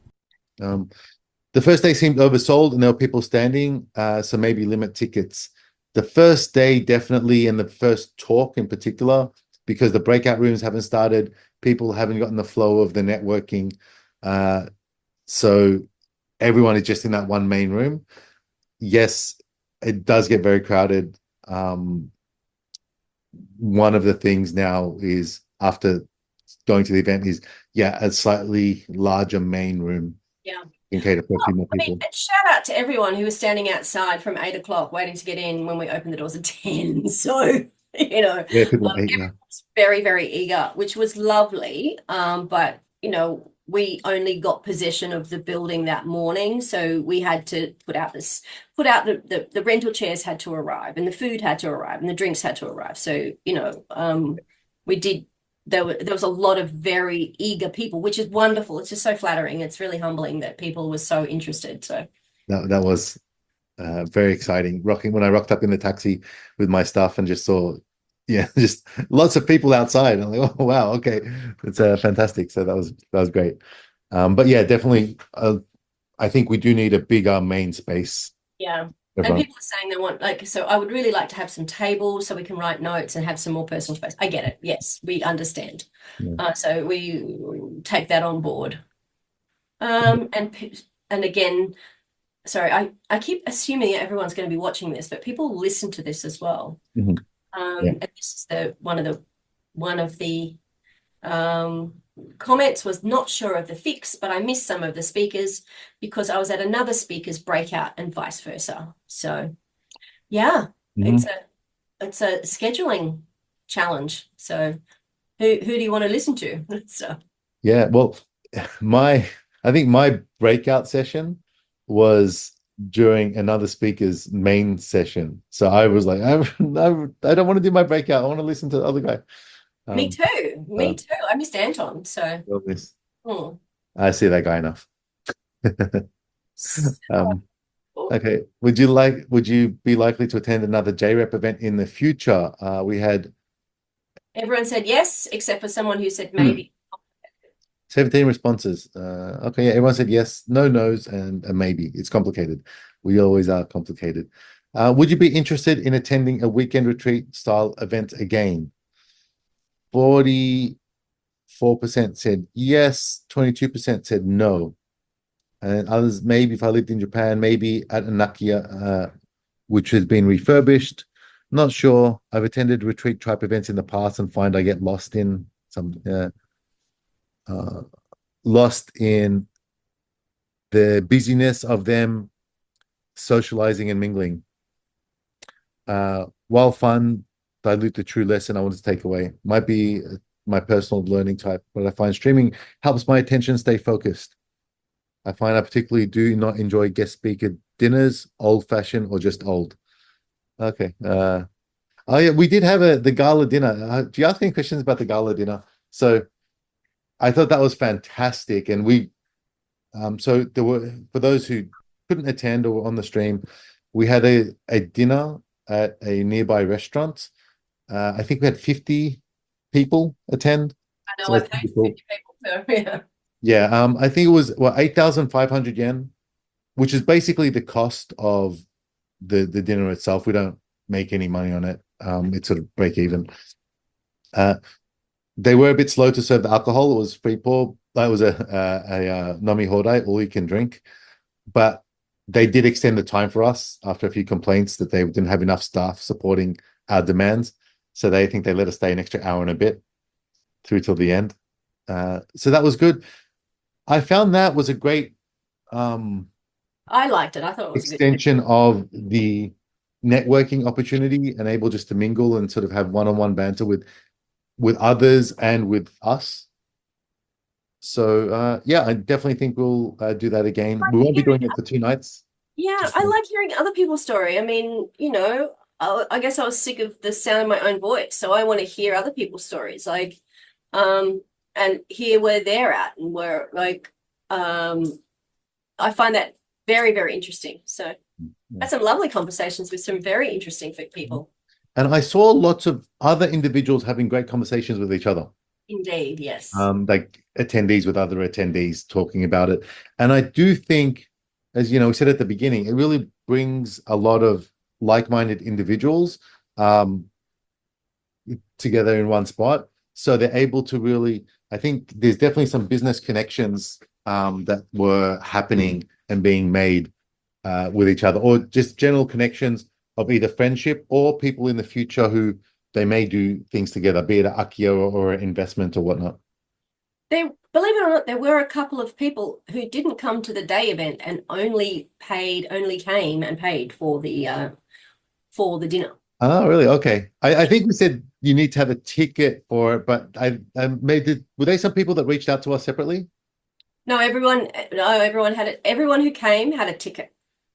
Um, the first day seemed oversold and there were people standing, uh, so maybe limit tickets. The first day, definitely, and the first talk in particular, because the breakout rooms haven't started, people haven't gotten the flow of the networking. Uh, so... Everyone is just in that one main room. Yes, it does get very crowded. Um, one of the things now is after going to the event is, yeah, a slightly larger main room. Yeah. In cater for a few more I people. mean, shout out to everyone who was standing outside from eight o'clock waiting to get in when we opened the doors at ten. So, you know, yeah, people um, hate, yeah. was very, very eager, which was lovely. Um, but, you know, we only got possession of the building that morning, so we had to put out this, put out the, the, the rental chairs had to arrive, and the food had to arrive, and the drinks had to arrive. So, you know, um, we did, there, were, there was a lot of very eager people, which is wonderful. It's just so flattering. It's really humbling that people were so interested. So that, that was uh, very exciting. Rocking when I rocked up in the taxi with my stuff and just saw, yeah, just lots of people outside. I'm like, oh wow, okay, it's uh, fantastic. So that was that was great. Um, but yeah, definitely, uh, I think we do need a bigger main space. Yeah, Everyone. and people are saying they want like, so I would really like to have some tables so we can write notes and have some more personal space. I get it. Yes, we understand. Yeah. Uh, so we take that on board. Um, and and again, sorry, I I keep assuming that everyone's going to be watching this, but people listen to this as well. Mm-hmm. Um, yeah. And this is the one of the one of the um, comments was not sure of the fix, but I missed some of the speakers because I was at another speaker's breakout and vice versa. So, yeah, mm-hmm. it's a it's a scheduling challenge. So, who who do you want to listen to? So, yeah, well, my I think my breakout session was during another speaker's main session. So I was like, I, I, I don't want to do my breakout. I want to listen to the other guy. Me Um, too. uh, Me too. I missed Anton, so well, this- hmm. I see that guy enough. So Um, okay. Would you like, would you be likely to attend another J REP event in the future? Uh, we had everyone said yes, except for someone who said Hmm. maybe. seventeen responses. Uh, okay, yeah, everyone said yes, no nos, and a maybe. It's complicated. We always are complicated. Uh, would you be interested in attending a weekend retreat style event again? forty-four percent said yes, twenty-two percent said no. And others, maybe if I lived in Japan, maybe at Anakia, uh, which has been refurbished. Not sure. I've attended retreat type events in the past and find I get lost in some uh, uh, lost in the busyness of them socializing and mingling. Uh, while fun, dilute the true lesson I want to take away. Might be my personal learning type, but I find streaming helps my attention stay focused. I find I particularly do not enjoy guest speaker dinners, old fashioned or just old. Okay. Uh, oh yeah, we did have a the gala dinner. Uh, do you ask any questions about the gala dinner? So I thought that was fantastic, and we um so there were for those who couldn't attend or were on the stream, we had a a dinner at a nearby restaurant. Uh, I think we had fifty people attend. I know So I that's paid pretty cool. fifty people per yeah. Yeah, um, I think it was well eight thousand five hundred yen, which is basically the cost of the the dinner itself. We don't make any money on it. Um, it's sort of break even. Uh, they were a bit slow to serve the alcohol. It was free pour. That was a a, a, uh nomi hodai, all you can drink. But they did extend the time for us after a few complaints that they didn't have enough staff supporting our demands. So they think they let us stay an extra hour and a bit through till the end. Uh, so that was good. I found that was a great um, I liked it. I thought it was a good. extension of the networking opportunity and able just to mingle and sort of have one-on-one banter with with others and with us. So uh, yeah, I definitely think we'll uh, do that again. We won't be doing it for two nights. Yeah, I like hearing other people's story. I mean, you know, I, I guess I was sick of the sound of my own voice, so I want to hear other people's stories, like, um, and hear where they're at and where, like, um, I find that very, very interesting. So, had some lovely conversations with some very interesting people. And I saw lots of other individuals having great conversations with each other. Indeed, yes. Um, like attendees with other attendees talking about it. And I do think, as you know, we said at the beginning, it really brings a lot of like-minded individuals um, together in one spot. So they're able to really, I think there's definitely some business connections um, that were happening and being made uh, with each other, or just general connections of either friendship or people in the future who they may do things together, be it an Akio or, or an investment or whatnot. There, believe it or not, there were a couple of people who didn't come to the day event and only paid, only came and paid for the uh, for the dinner. Oh, really? Okay. I, I think we said you need to have a ticket for it, but I, I made it. Were they some people that reached out to us separately? No, everyone, no, everyone had it. Everyone who came had a ticket.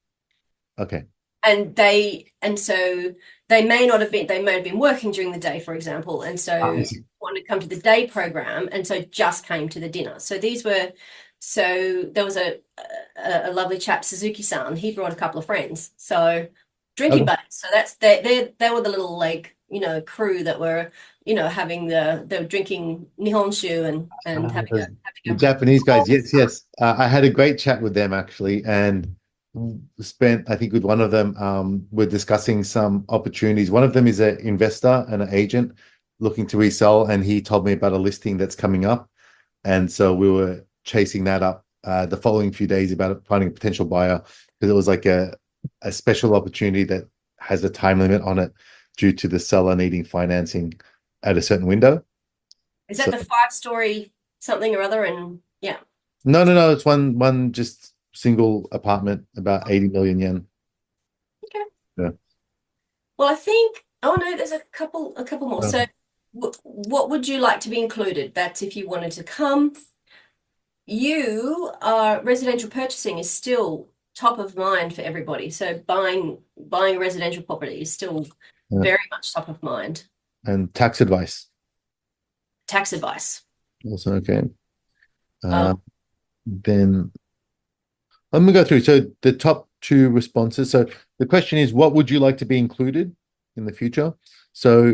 Okay. And they, and so they may not have been, they may have been working during the day, for example, and so Ah, wanted to come to the day program, and so just came to the dinner. So these were, so there was a a, a lovely chap, Suzuki-san. He brought a couple of friends, so drinking Okay. buddies. So that's they they they were the little like you know crew that were you know having the they were drinking nihonshu and and Ah, having a, those- having the a Japanese guys. Yes, yes. Uh, I had a great chat with them actually, and spent, I think, with one of them. Um, we're discussing some opportunities. One of them is an investor and an agent looking to resell, and he told me about a listing that's coming up, and so we were chasing that up uh, the following few days about finding a potential buyer because it was like a a special opportunity that has a time limit on it due to the seller needing financing at a certain window. Is that So- the five story something or other? And yeah. No, no, no. It's one one just single apartment, about eighty million yen. Okay. Yeah. Well, I think, oh no, there's a couple, a couple more. Oh. So w what would you like to be included? That's if you wanted to come. You are residential purchasing is still top of mind for everybody. So buying buying a residential property is still Yeah. very much top of mind. And tax advice Tax advice. also okay. Uh, Um, then let me go through. So the top two responses. So the question is, what would you like to be included in the future? So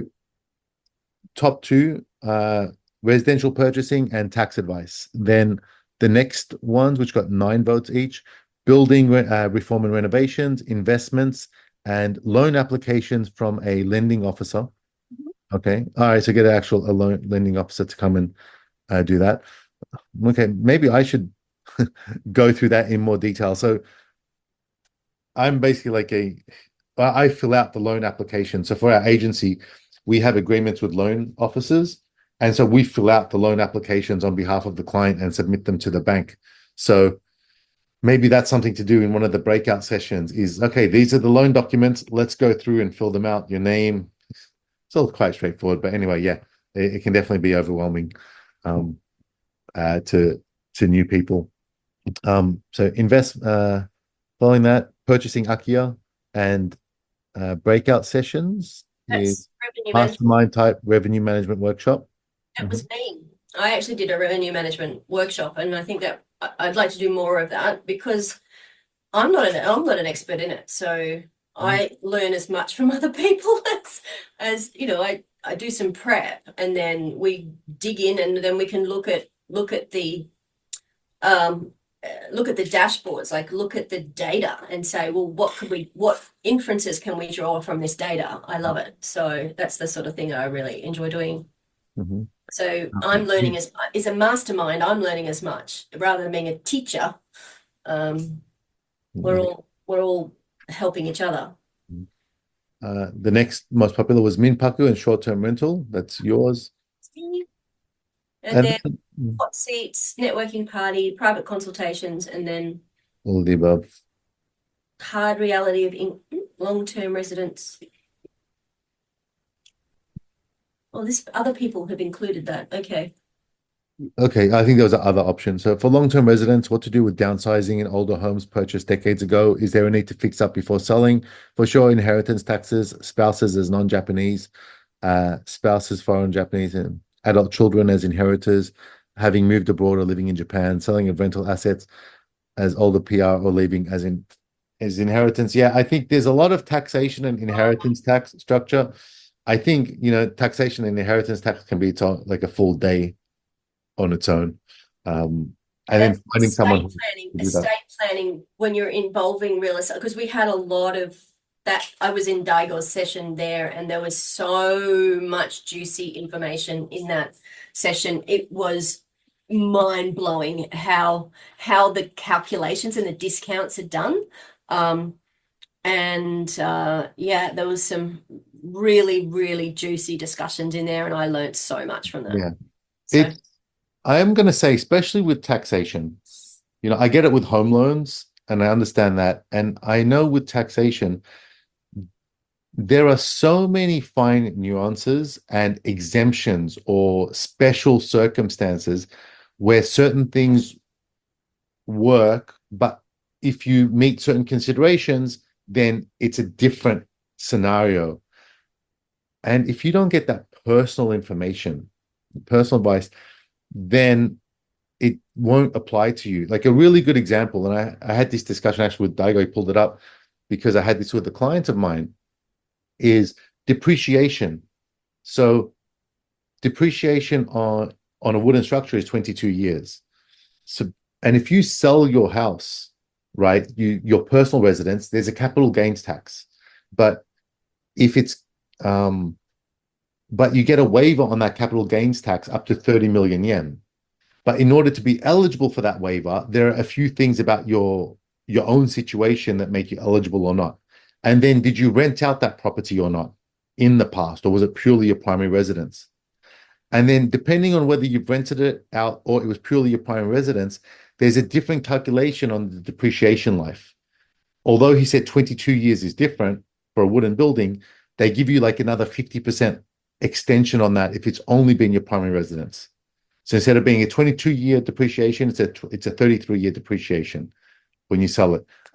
top two, uh, residential purchasing and tax advice. Then the next ones, which got nine votes each, building uh, reform and renovations, investments, and loan applications from a lending officer. Okay. All right. So get an actual a loan lending officer to come and uh, do that. Okay. Maybe I should go through that in more detail. So I'm basically like a, I fill out the loan application. So for our agency, we have agreements with loan officers. And so we fill out the loan applications on behalf of the client and submit them to the bank. So maybe that's something to do in one of the breakout sessions is, okay, these are the loan documents. Let's go through and fill them out. Your name. It's all quite straightforward. But anyway, yeah, it, it can definitely be overwhelming um, uh, to, to new people. Um, so invest, uh, following that, purchasing Akia and uh, breakout sessions. that's revenue management. Mastermind type revenue management workshop. That was me. I actually did a revenue management workshop, and I think that I- I'd like to do more of that because I'm not an I'm not an expert in it. So I learn as much from other people as as you know. I I do some prep, and then we dig in, and then we can look at look at the um uh, look at the dashboards, like look at the data, and say, well, what could we what inferences can we draw from this data? I love it. So that's the sort of thing I really enjoy doing. Mm-hmm. So I'm learning as is a mastermind. I'm learning as much rather than being a teacher. Um, we're all we're all helping each other. Uh, the next most popular was Minpaku and short-term rental. That's yours. And, And then then hot seats, networking party, private consultations, and then all of the above. hard reality of in, long-term residents. Oh, this other people have included that. Okay. Okay, I think those are other options. So for long-term residents, what to do with downsizing in older homes purchased decades ago? Is there a need to fix up before selling? For sure, inheritance taxes, spouses as non-Japanese, uh, spouses foreign Japanese, and adult children as inheritors, having moved abroad or living in Japan, selling of rental assets as older P R or leaving as in as inheritance. Yeah, I think there's a lot of taxation and inheritance tax structure. I think, you know, taxation and inheritance tax can be to, like a full day on its own. Um, and That's then finding someone who planning, can do that. estate planning when you're involving real estate, because we had a lot of that. I was in Daigo's session there, and there was so much juicy information in that session. It was mind-blowing how how the calculations and the discounts are done. Um, and uh, yeah, there was some really, really juicy discussions in there, and I learned so much from them. Yeah. So It, I am going to say, especially with taxation, you know, I get it with home loans and I understand that. And I know with taxation, there are so many fine nuances and exemptions or special circumstances where certain things work, but if you meet certain considerations, then it's a different scenario. And if you don't get that personal information, personal advice, then it won't apply to you. Like a really good example, and I, I had this discussion actually with Daigo, he pulled it up because I had this with a client of mine, is depreciation. So depreciation on, on a wooden structure is twenty-two years. So, and if you sell your house, right, you your personal residence, there's a capital gains tax. But if it's, um, but you get a waiver on that capital gains tax up to thirty million yen. But in order to be eligible for that waiver, there are a few things about your your own situation that make you eligible or not. And then did you rent out that property or not in the past, or was it purely your primary residence? And then depending on whether you've rented it out or it was purely your primary residence, there's a different calculation on the depreciation life. Although he said twenty-two years is different for a wooden building, they give you like another fifty percent extension on that if it's only been your primary residence. So instead of being a twenty-two year depreciation, it's a it's a thirty-three year depreciation when you sell it.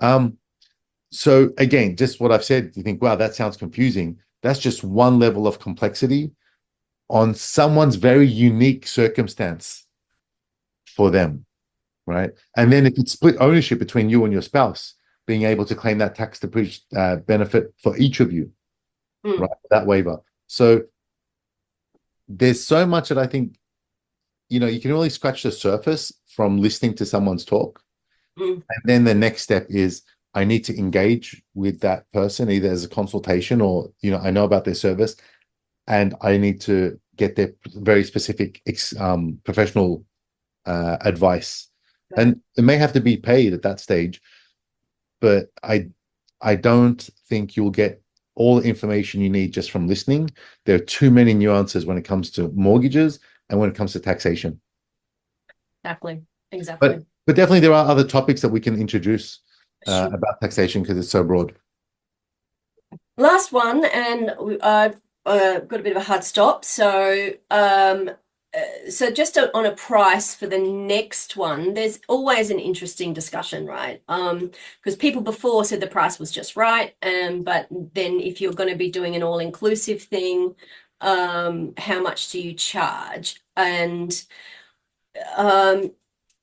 Um, so again, just what I've said, you think, wow, that sounds confusing. That's just one level of complexity on someone's very unique circumstance for them, right? And then if it's split ownership between you and your spouse, being able to claim that tax depreciation uh, benefit for each of you, Mm. right? That waiver. So there's so much that I think, you know, you can only scratch the surface from listening to someone's talk. Mm. And then the next step is I need to engage with that person, either as a consultation or, you know, I know about their service and I need to get their very specific um, professional uh, advice. Right. And it may have to be paid at that stage, but I, I don't think you'll get all the information you need just from listening. There are too many nuances when it comes to mortgages and when it comes to taxation. Exactly. Exactly. But but definitely there are other topics that we can introduce uh, Sure. about taxation because it's so broad. Last one, and I've uh, got a bit of a hard stop. So, um, uh, so just a, on a price for the next one, there's always an interesting discussion, right? Um, because people before said the price was just right, um, but then if you're going to be doing an all-inclusive thing, um, how much do you charge? And um,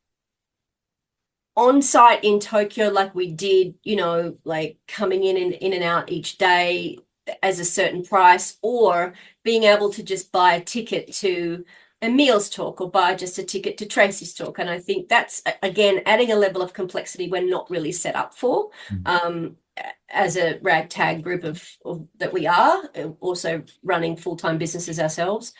on site in Tokyo, like we did, you know, like coming in and in and out each day as a certain price, or being able to just buy a ticket to Emil's talk or buy just a ticket to Tracy's talk. And I think that's, again, adding a level of complexity we're not really set up for um, as a ragtag group of, of that we are, also running full-time businesses ourselves.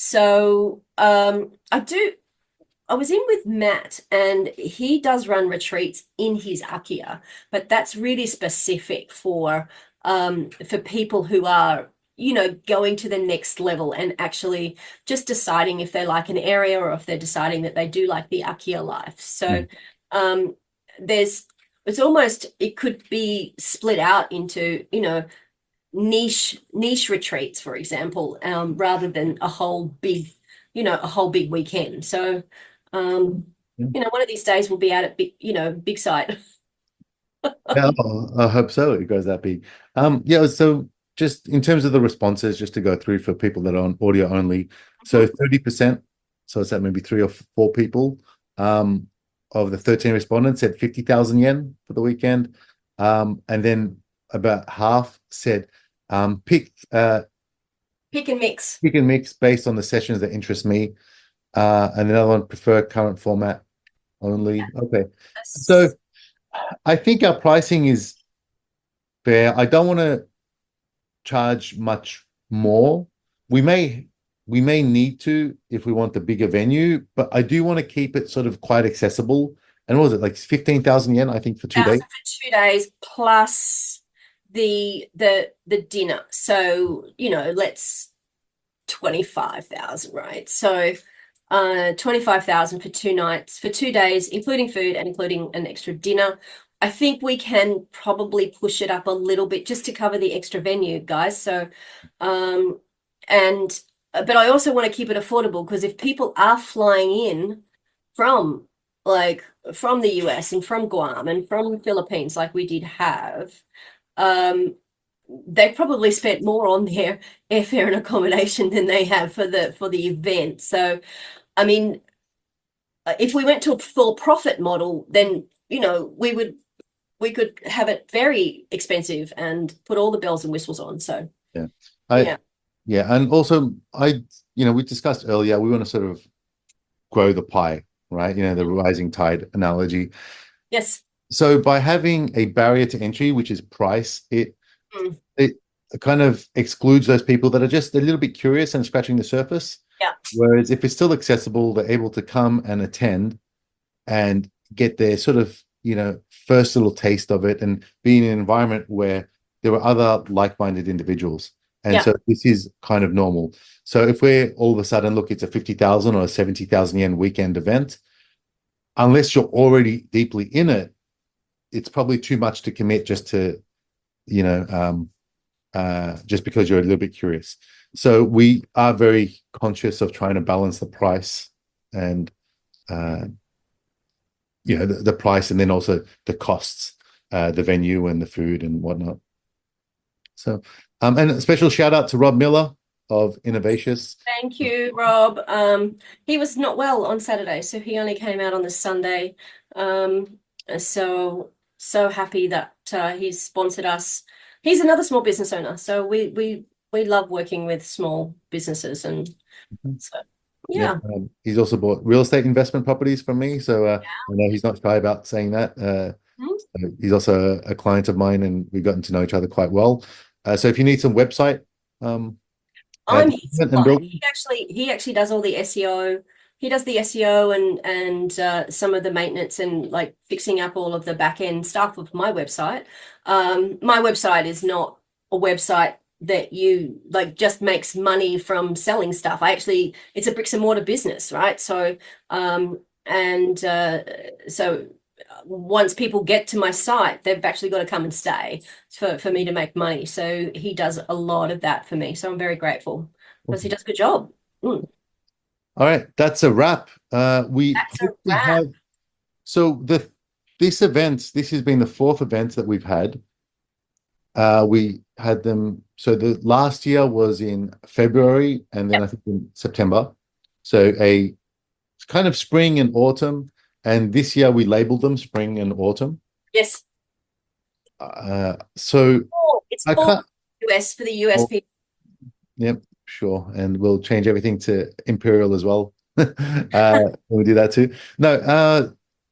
So um, I do, I was in with Matt, and he does run retreats in his Akiya, but that's really specific for um, for people who are, you know, going to the next level and actually just deciding if they like an area or if they're deciding that they do like the Akiya life. So um, there's, it's almost, it could be split out into, you know, niche niche retreats, for example, um, rather than a whole big, you know, a whole big weekend. So. Um, Yeah. you know, one of these days we'll be out at big, you know, big site. Yeah, I hope so. It goes that big. Um, yeah. So just in terms of the responses, just to go through for people that are on audio only. So thirty percent. So it's that maybe three or four people um, of the thirteen respondents said fifty thousand yen for the weekend. Um, and then about half said um, pick, uh, Pick and mix. pick and mix based on the sessions that interest me. Uh, and another one, prefer current format only. Okay. So I think our pricing is fair. I don't want to charge much more. We may we may need to if we want the bigger venue, but I do want to keep it sort of quite accessible. And what was it, like fifteen thousand yen, I think, for two days? For two days plus the the the dinner. So, you know, let's twenty-five thousand, right? So uh twenty-five thousand for two nights, for two days, including food and including an extra dinner. I think we can probably push it up a little bit just to cover the extra venue, guys. So um and but I also want to keep it affordable, because if people are flying in from like from the U S and from Guam and from the Philippines, like we did have, um they probably spent more on their airfare and accommodation than they have for the for the event. So I mean, if we went to a for profit model, then, you know, we would we could have it very expensive and put all the bells and whistles on. So yeah, I, yeah, yeah, and also I, you know, we discussed earlier, we want to sort of grow the pie, right? You know, the rising tide analogy. yes, So by having a barrier to entry, which is price, it Mm. it kind of excludes those people that are just a little bit curious and scratching the surface. Yeah. Whereas if it's still accessible, they're able to come and attend and get their sort of, you know, first little taste of it and be in an environment where there are other like-minded individuals. And Yeah. so this is kind of normal. So if we're all of a sudden, look, it's a fifty thousand or a seventy thousand yen weekend event, unless you're already deeply in it, it's probably too much to commit just to, you know, um, uh, just because you're a little bit curious. So we are very conscious of trying to balance the price and, uh, you know, the, the price and then also the costs. uh, the venue and the food and whatnot. So, um, and a special shout out to Rob Miller of Innovatious. Thank you, Rob. Um, he was not well on Saturday, so he only came out on the Sunday. Um, so so happy that uh, he's sponsored us. He's another small business owner, so we we we love working with small businesses, and Mm-hmm. so yeah. Yeah, um, he's also bought real estate investment properties from me, so uh, I know he's not shy about saying that. Uh, Mhm. so he's also a, a client of mine, and we've gotten to know each other quite well. Uh, so if you need some website, um, uh, I'm his development and client. building, He actually he actually does all the S E O. He does the S E O and and uh, some of the maintenance and like fixing up all of the back end stuff of my website. Um, my website is not a website that you like just makes money from selling stuff. I actually it's a bricks and mortar business, right? So um, and uh, so once people get to my site, they've actually got to come and stay for, for me to make money. So he does a lot of that for me. So I'm very grateful because he does a good job. Mm. all right, that's a wrap. Uh, we That's a hopefully wrap. have so the this event. This has been the fourth event that we've had. Uh, we had them. So the last year was in February, and then I think in September. So a kind of spring and autumn. And this year we labeled them spring and autumn. Yes. Uh, so Oh, it's I for can't. U S for the U S Oh. people. Yep, sure. And we'll change everything to Imperial as well. uh, we'll do that too. No, uh,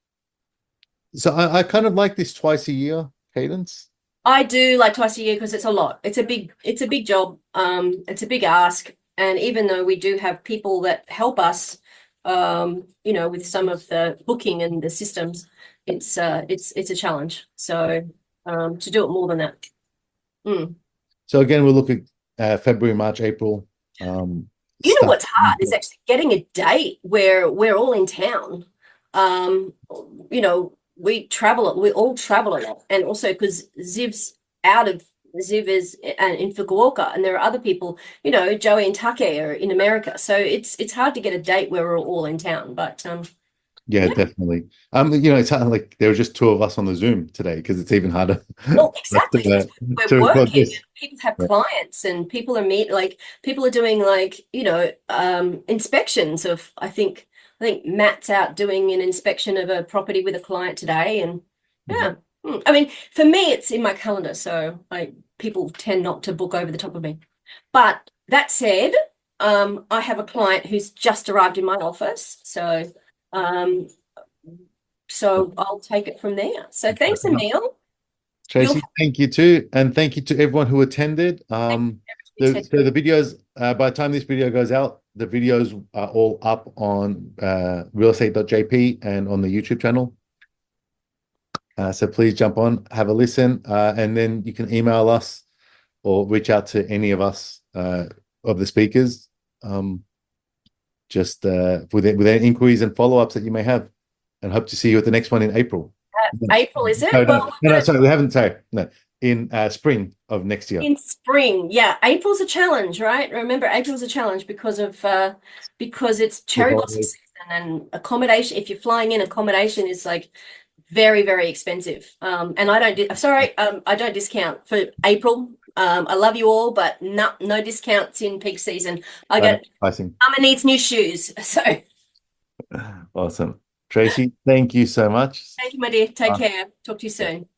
so I, I kind of like this twice a year cadence. I do like twice a year because it's a lot. It's a big, it's a big job. Um, it's a big ask. And even though we do have people that help us, um, you know, with some of the booking and the systems, it's uh, it's it's a challenge. So um, to do it more than that. Mm. So again, we'll look at uh, February, March, April. Um, You know stuff. what's hard is actually getting a date where we're all in town. Um, you know, we travel, we all travel a lot, and also because Ziv's out of Ziv is uh, in Fukuoka, and there are other people, you know, Joey and Take are in America, so it's it's hard to get a date where we're all in town. But um, Yeah, Yeah. definitely. Um, you know, it's kind of like there were just two of us on the Zoom today because it's even harder. well, exactly, to, uh, we're to record working, this. and people have Yeah. clients, and people are meet like people are doing like you know um, inspections of. I think I think Matt's out doing an inspection of a property with a client today, and yeah. Mm. I mean, for me, it's in my calendar, so I people tend not to book over the top of me. But that said, um, I have a client who's just arrived in my office, so um, so I'll take it from there. So thanks, Emil. Tracy, You'll- thank you too, and thank you to everyone who attended. Um, the, so the videos, uh, by the time this video goes out, the videos are all up on uh, real estate dot J P and on the YouTube channel. Uh, so please jump on, have a listen, uh, and then you can email us or reach out to any of us uh, of the speakers, um, just uh, with with any inquiries and follow ups that you may have, and hope to see you at the next one in April. Uh, April, is it? No, no, Well, no, no, sorry, we haven't. Sorry, no, in uh, spring of next year. in spring, yeah. April's a challenge, right? Remember, April's a challenge because of uh, because it's cherry blossom holidays. season, and accommodation. If you're flying in, accommodation is like very, very expensive. Um, and I don't. Di- sorry, um, I don't discount for April. Um, I love you all, but no, no discounts in peak season. I got Pricing. Mama needs new shoes, so Awesome. Tracy, thank you so much. thank you, my dear. Take Uh, care. Talk to you soon.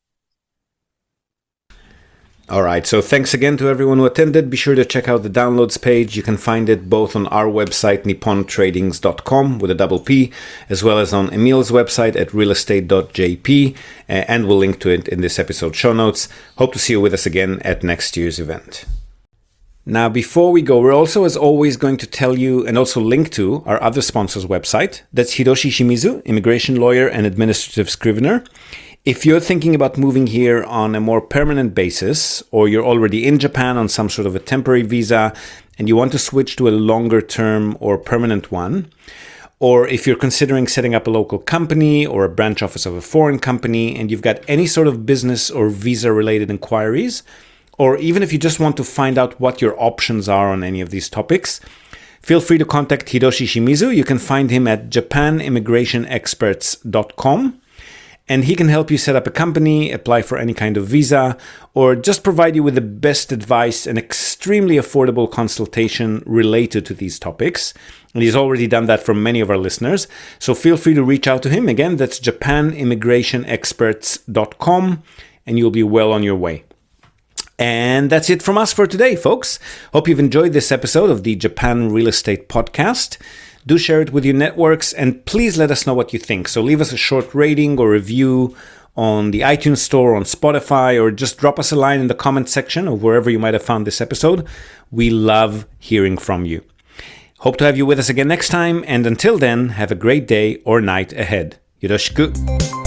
All right, so thanks again to everyone who attended. Be sure to check out the downloads page. You can find it both on our website, nippon tradings dot com with a double P, as well as on Emil's website at real estate dot J P, and we'll link to it in this episode show notes. Hope to see you with us again at next year's event. Now, before we go, we're also, as always, going to tell you and also link to our other sponsor's website. That's Hiroshi Shimizu, immigration lawyer and administrative scrivener. If you're thinking about moving here on a more permanent basis, or you're already in Japan on some sort of a temporary visa and you want to switch to a longer term or permanent one, or if you're considering setting up a local company or a branch office of a foreign company and you've got any sort of business or visa related inquiries, or even if you just want to find out what your options are on any of these topics, feel free to contact Hiroshi Shimizu. You can find him at japan immigration experts dot com. and he can help you set up a company, apply for any kind of visa, or just provide you with the best advice and extremely affordable consultation related to these topics. And he's already done that for many of our listeners. So feel free to reach out to him. Again, that's japan immigration experts dot com, and you'll be well on your way. And that's it from us for today, folks. Hope you've enjoyed this episode of the Japan Real Estate Podcast. Do share it with your networks, and please let us know what you think. So leave us a short rating or review on the iTunes Store, on Spotify, or just drop us a line in the comment section or wherever you might have found this episode. We love hearing from you. Hope to have you with us again next time, and until then, have a great day or night ahead. Yoroshiku.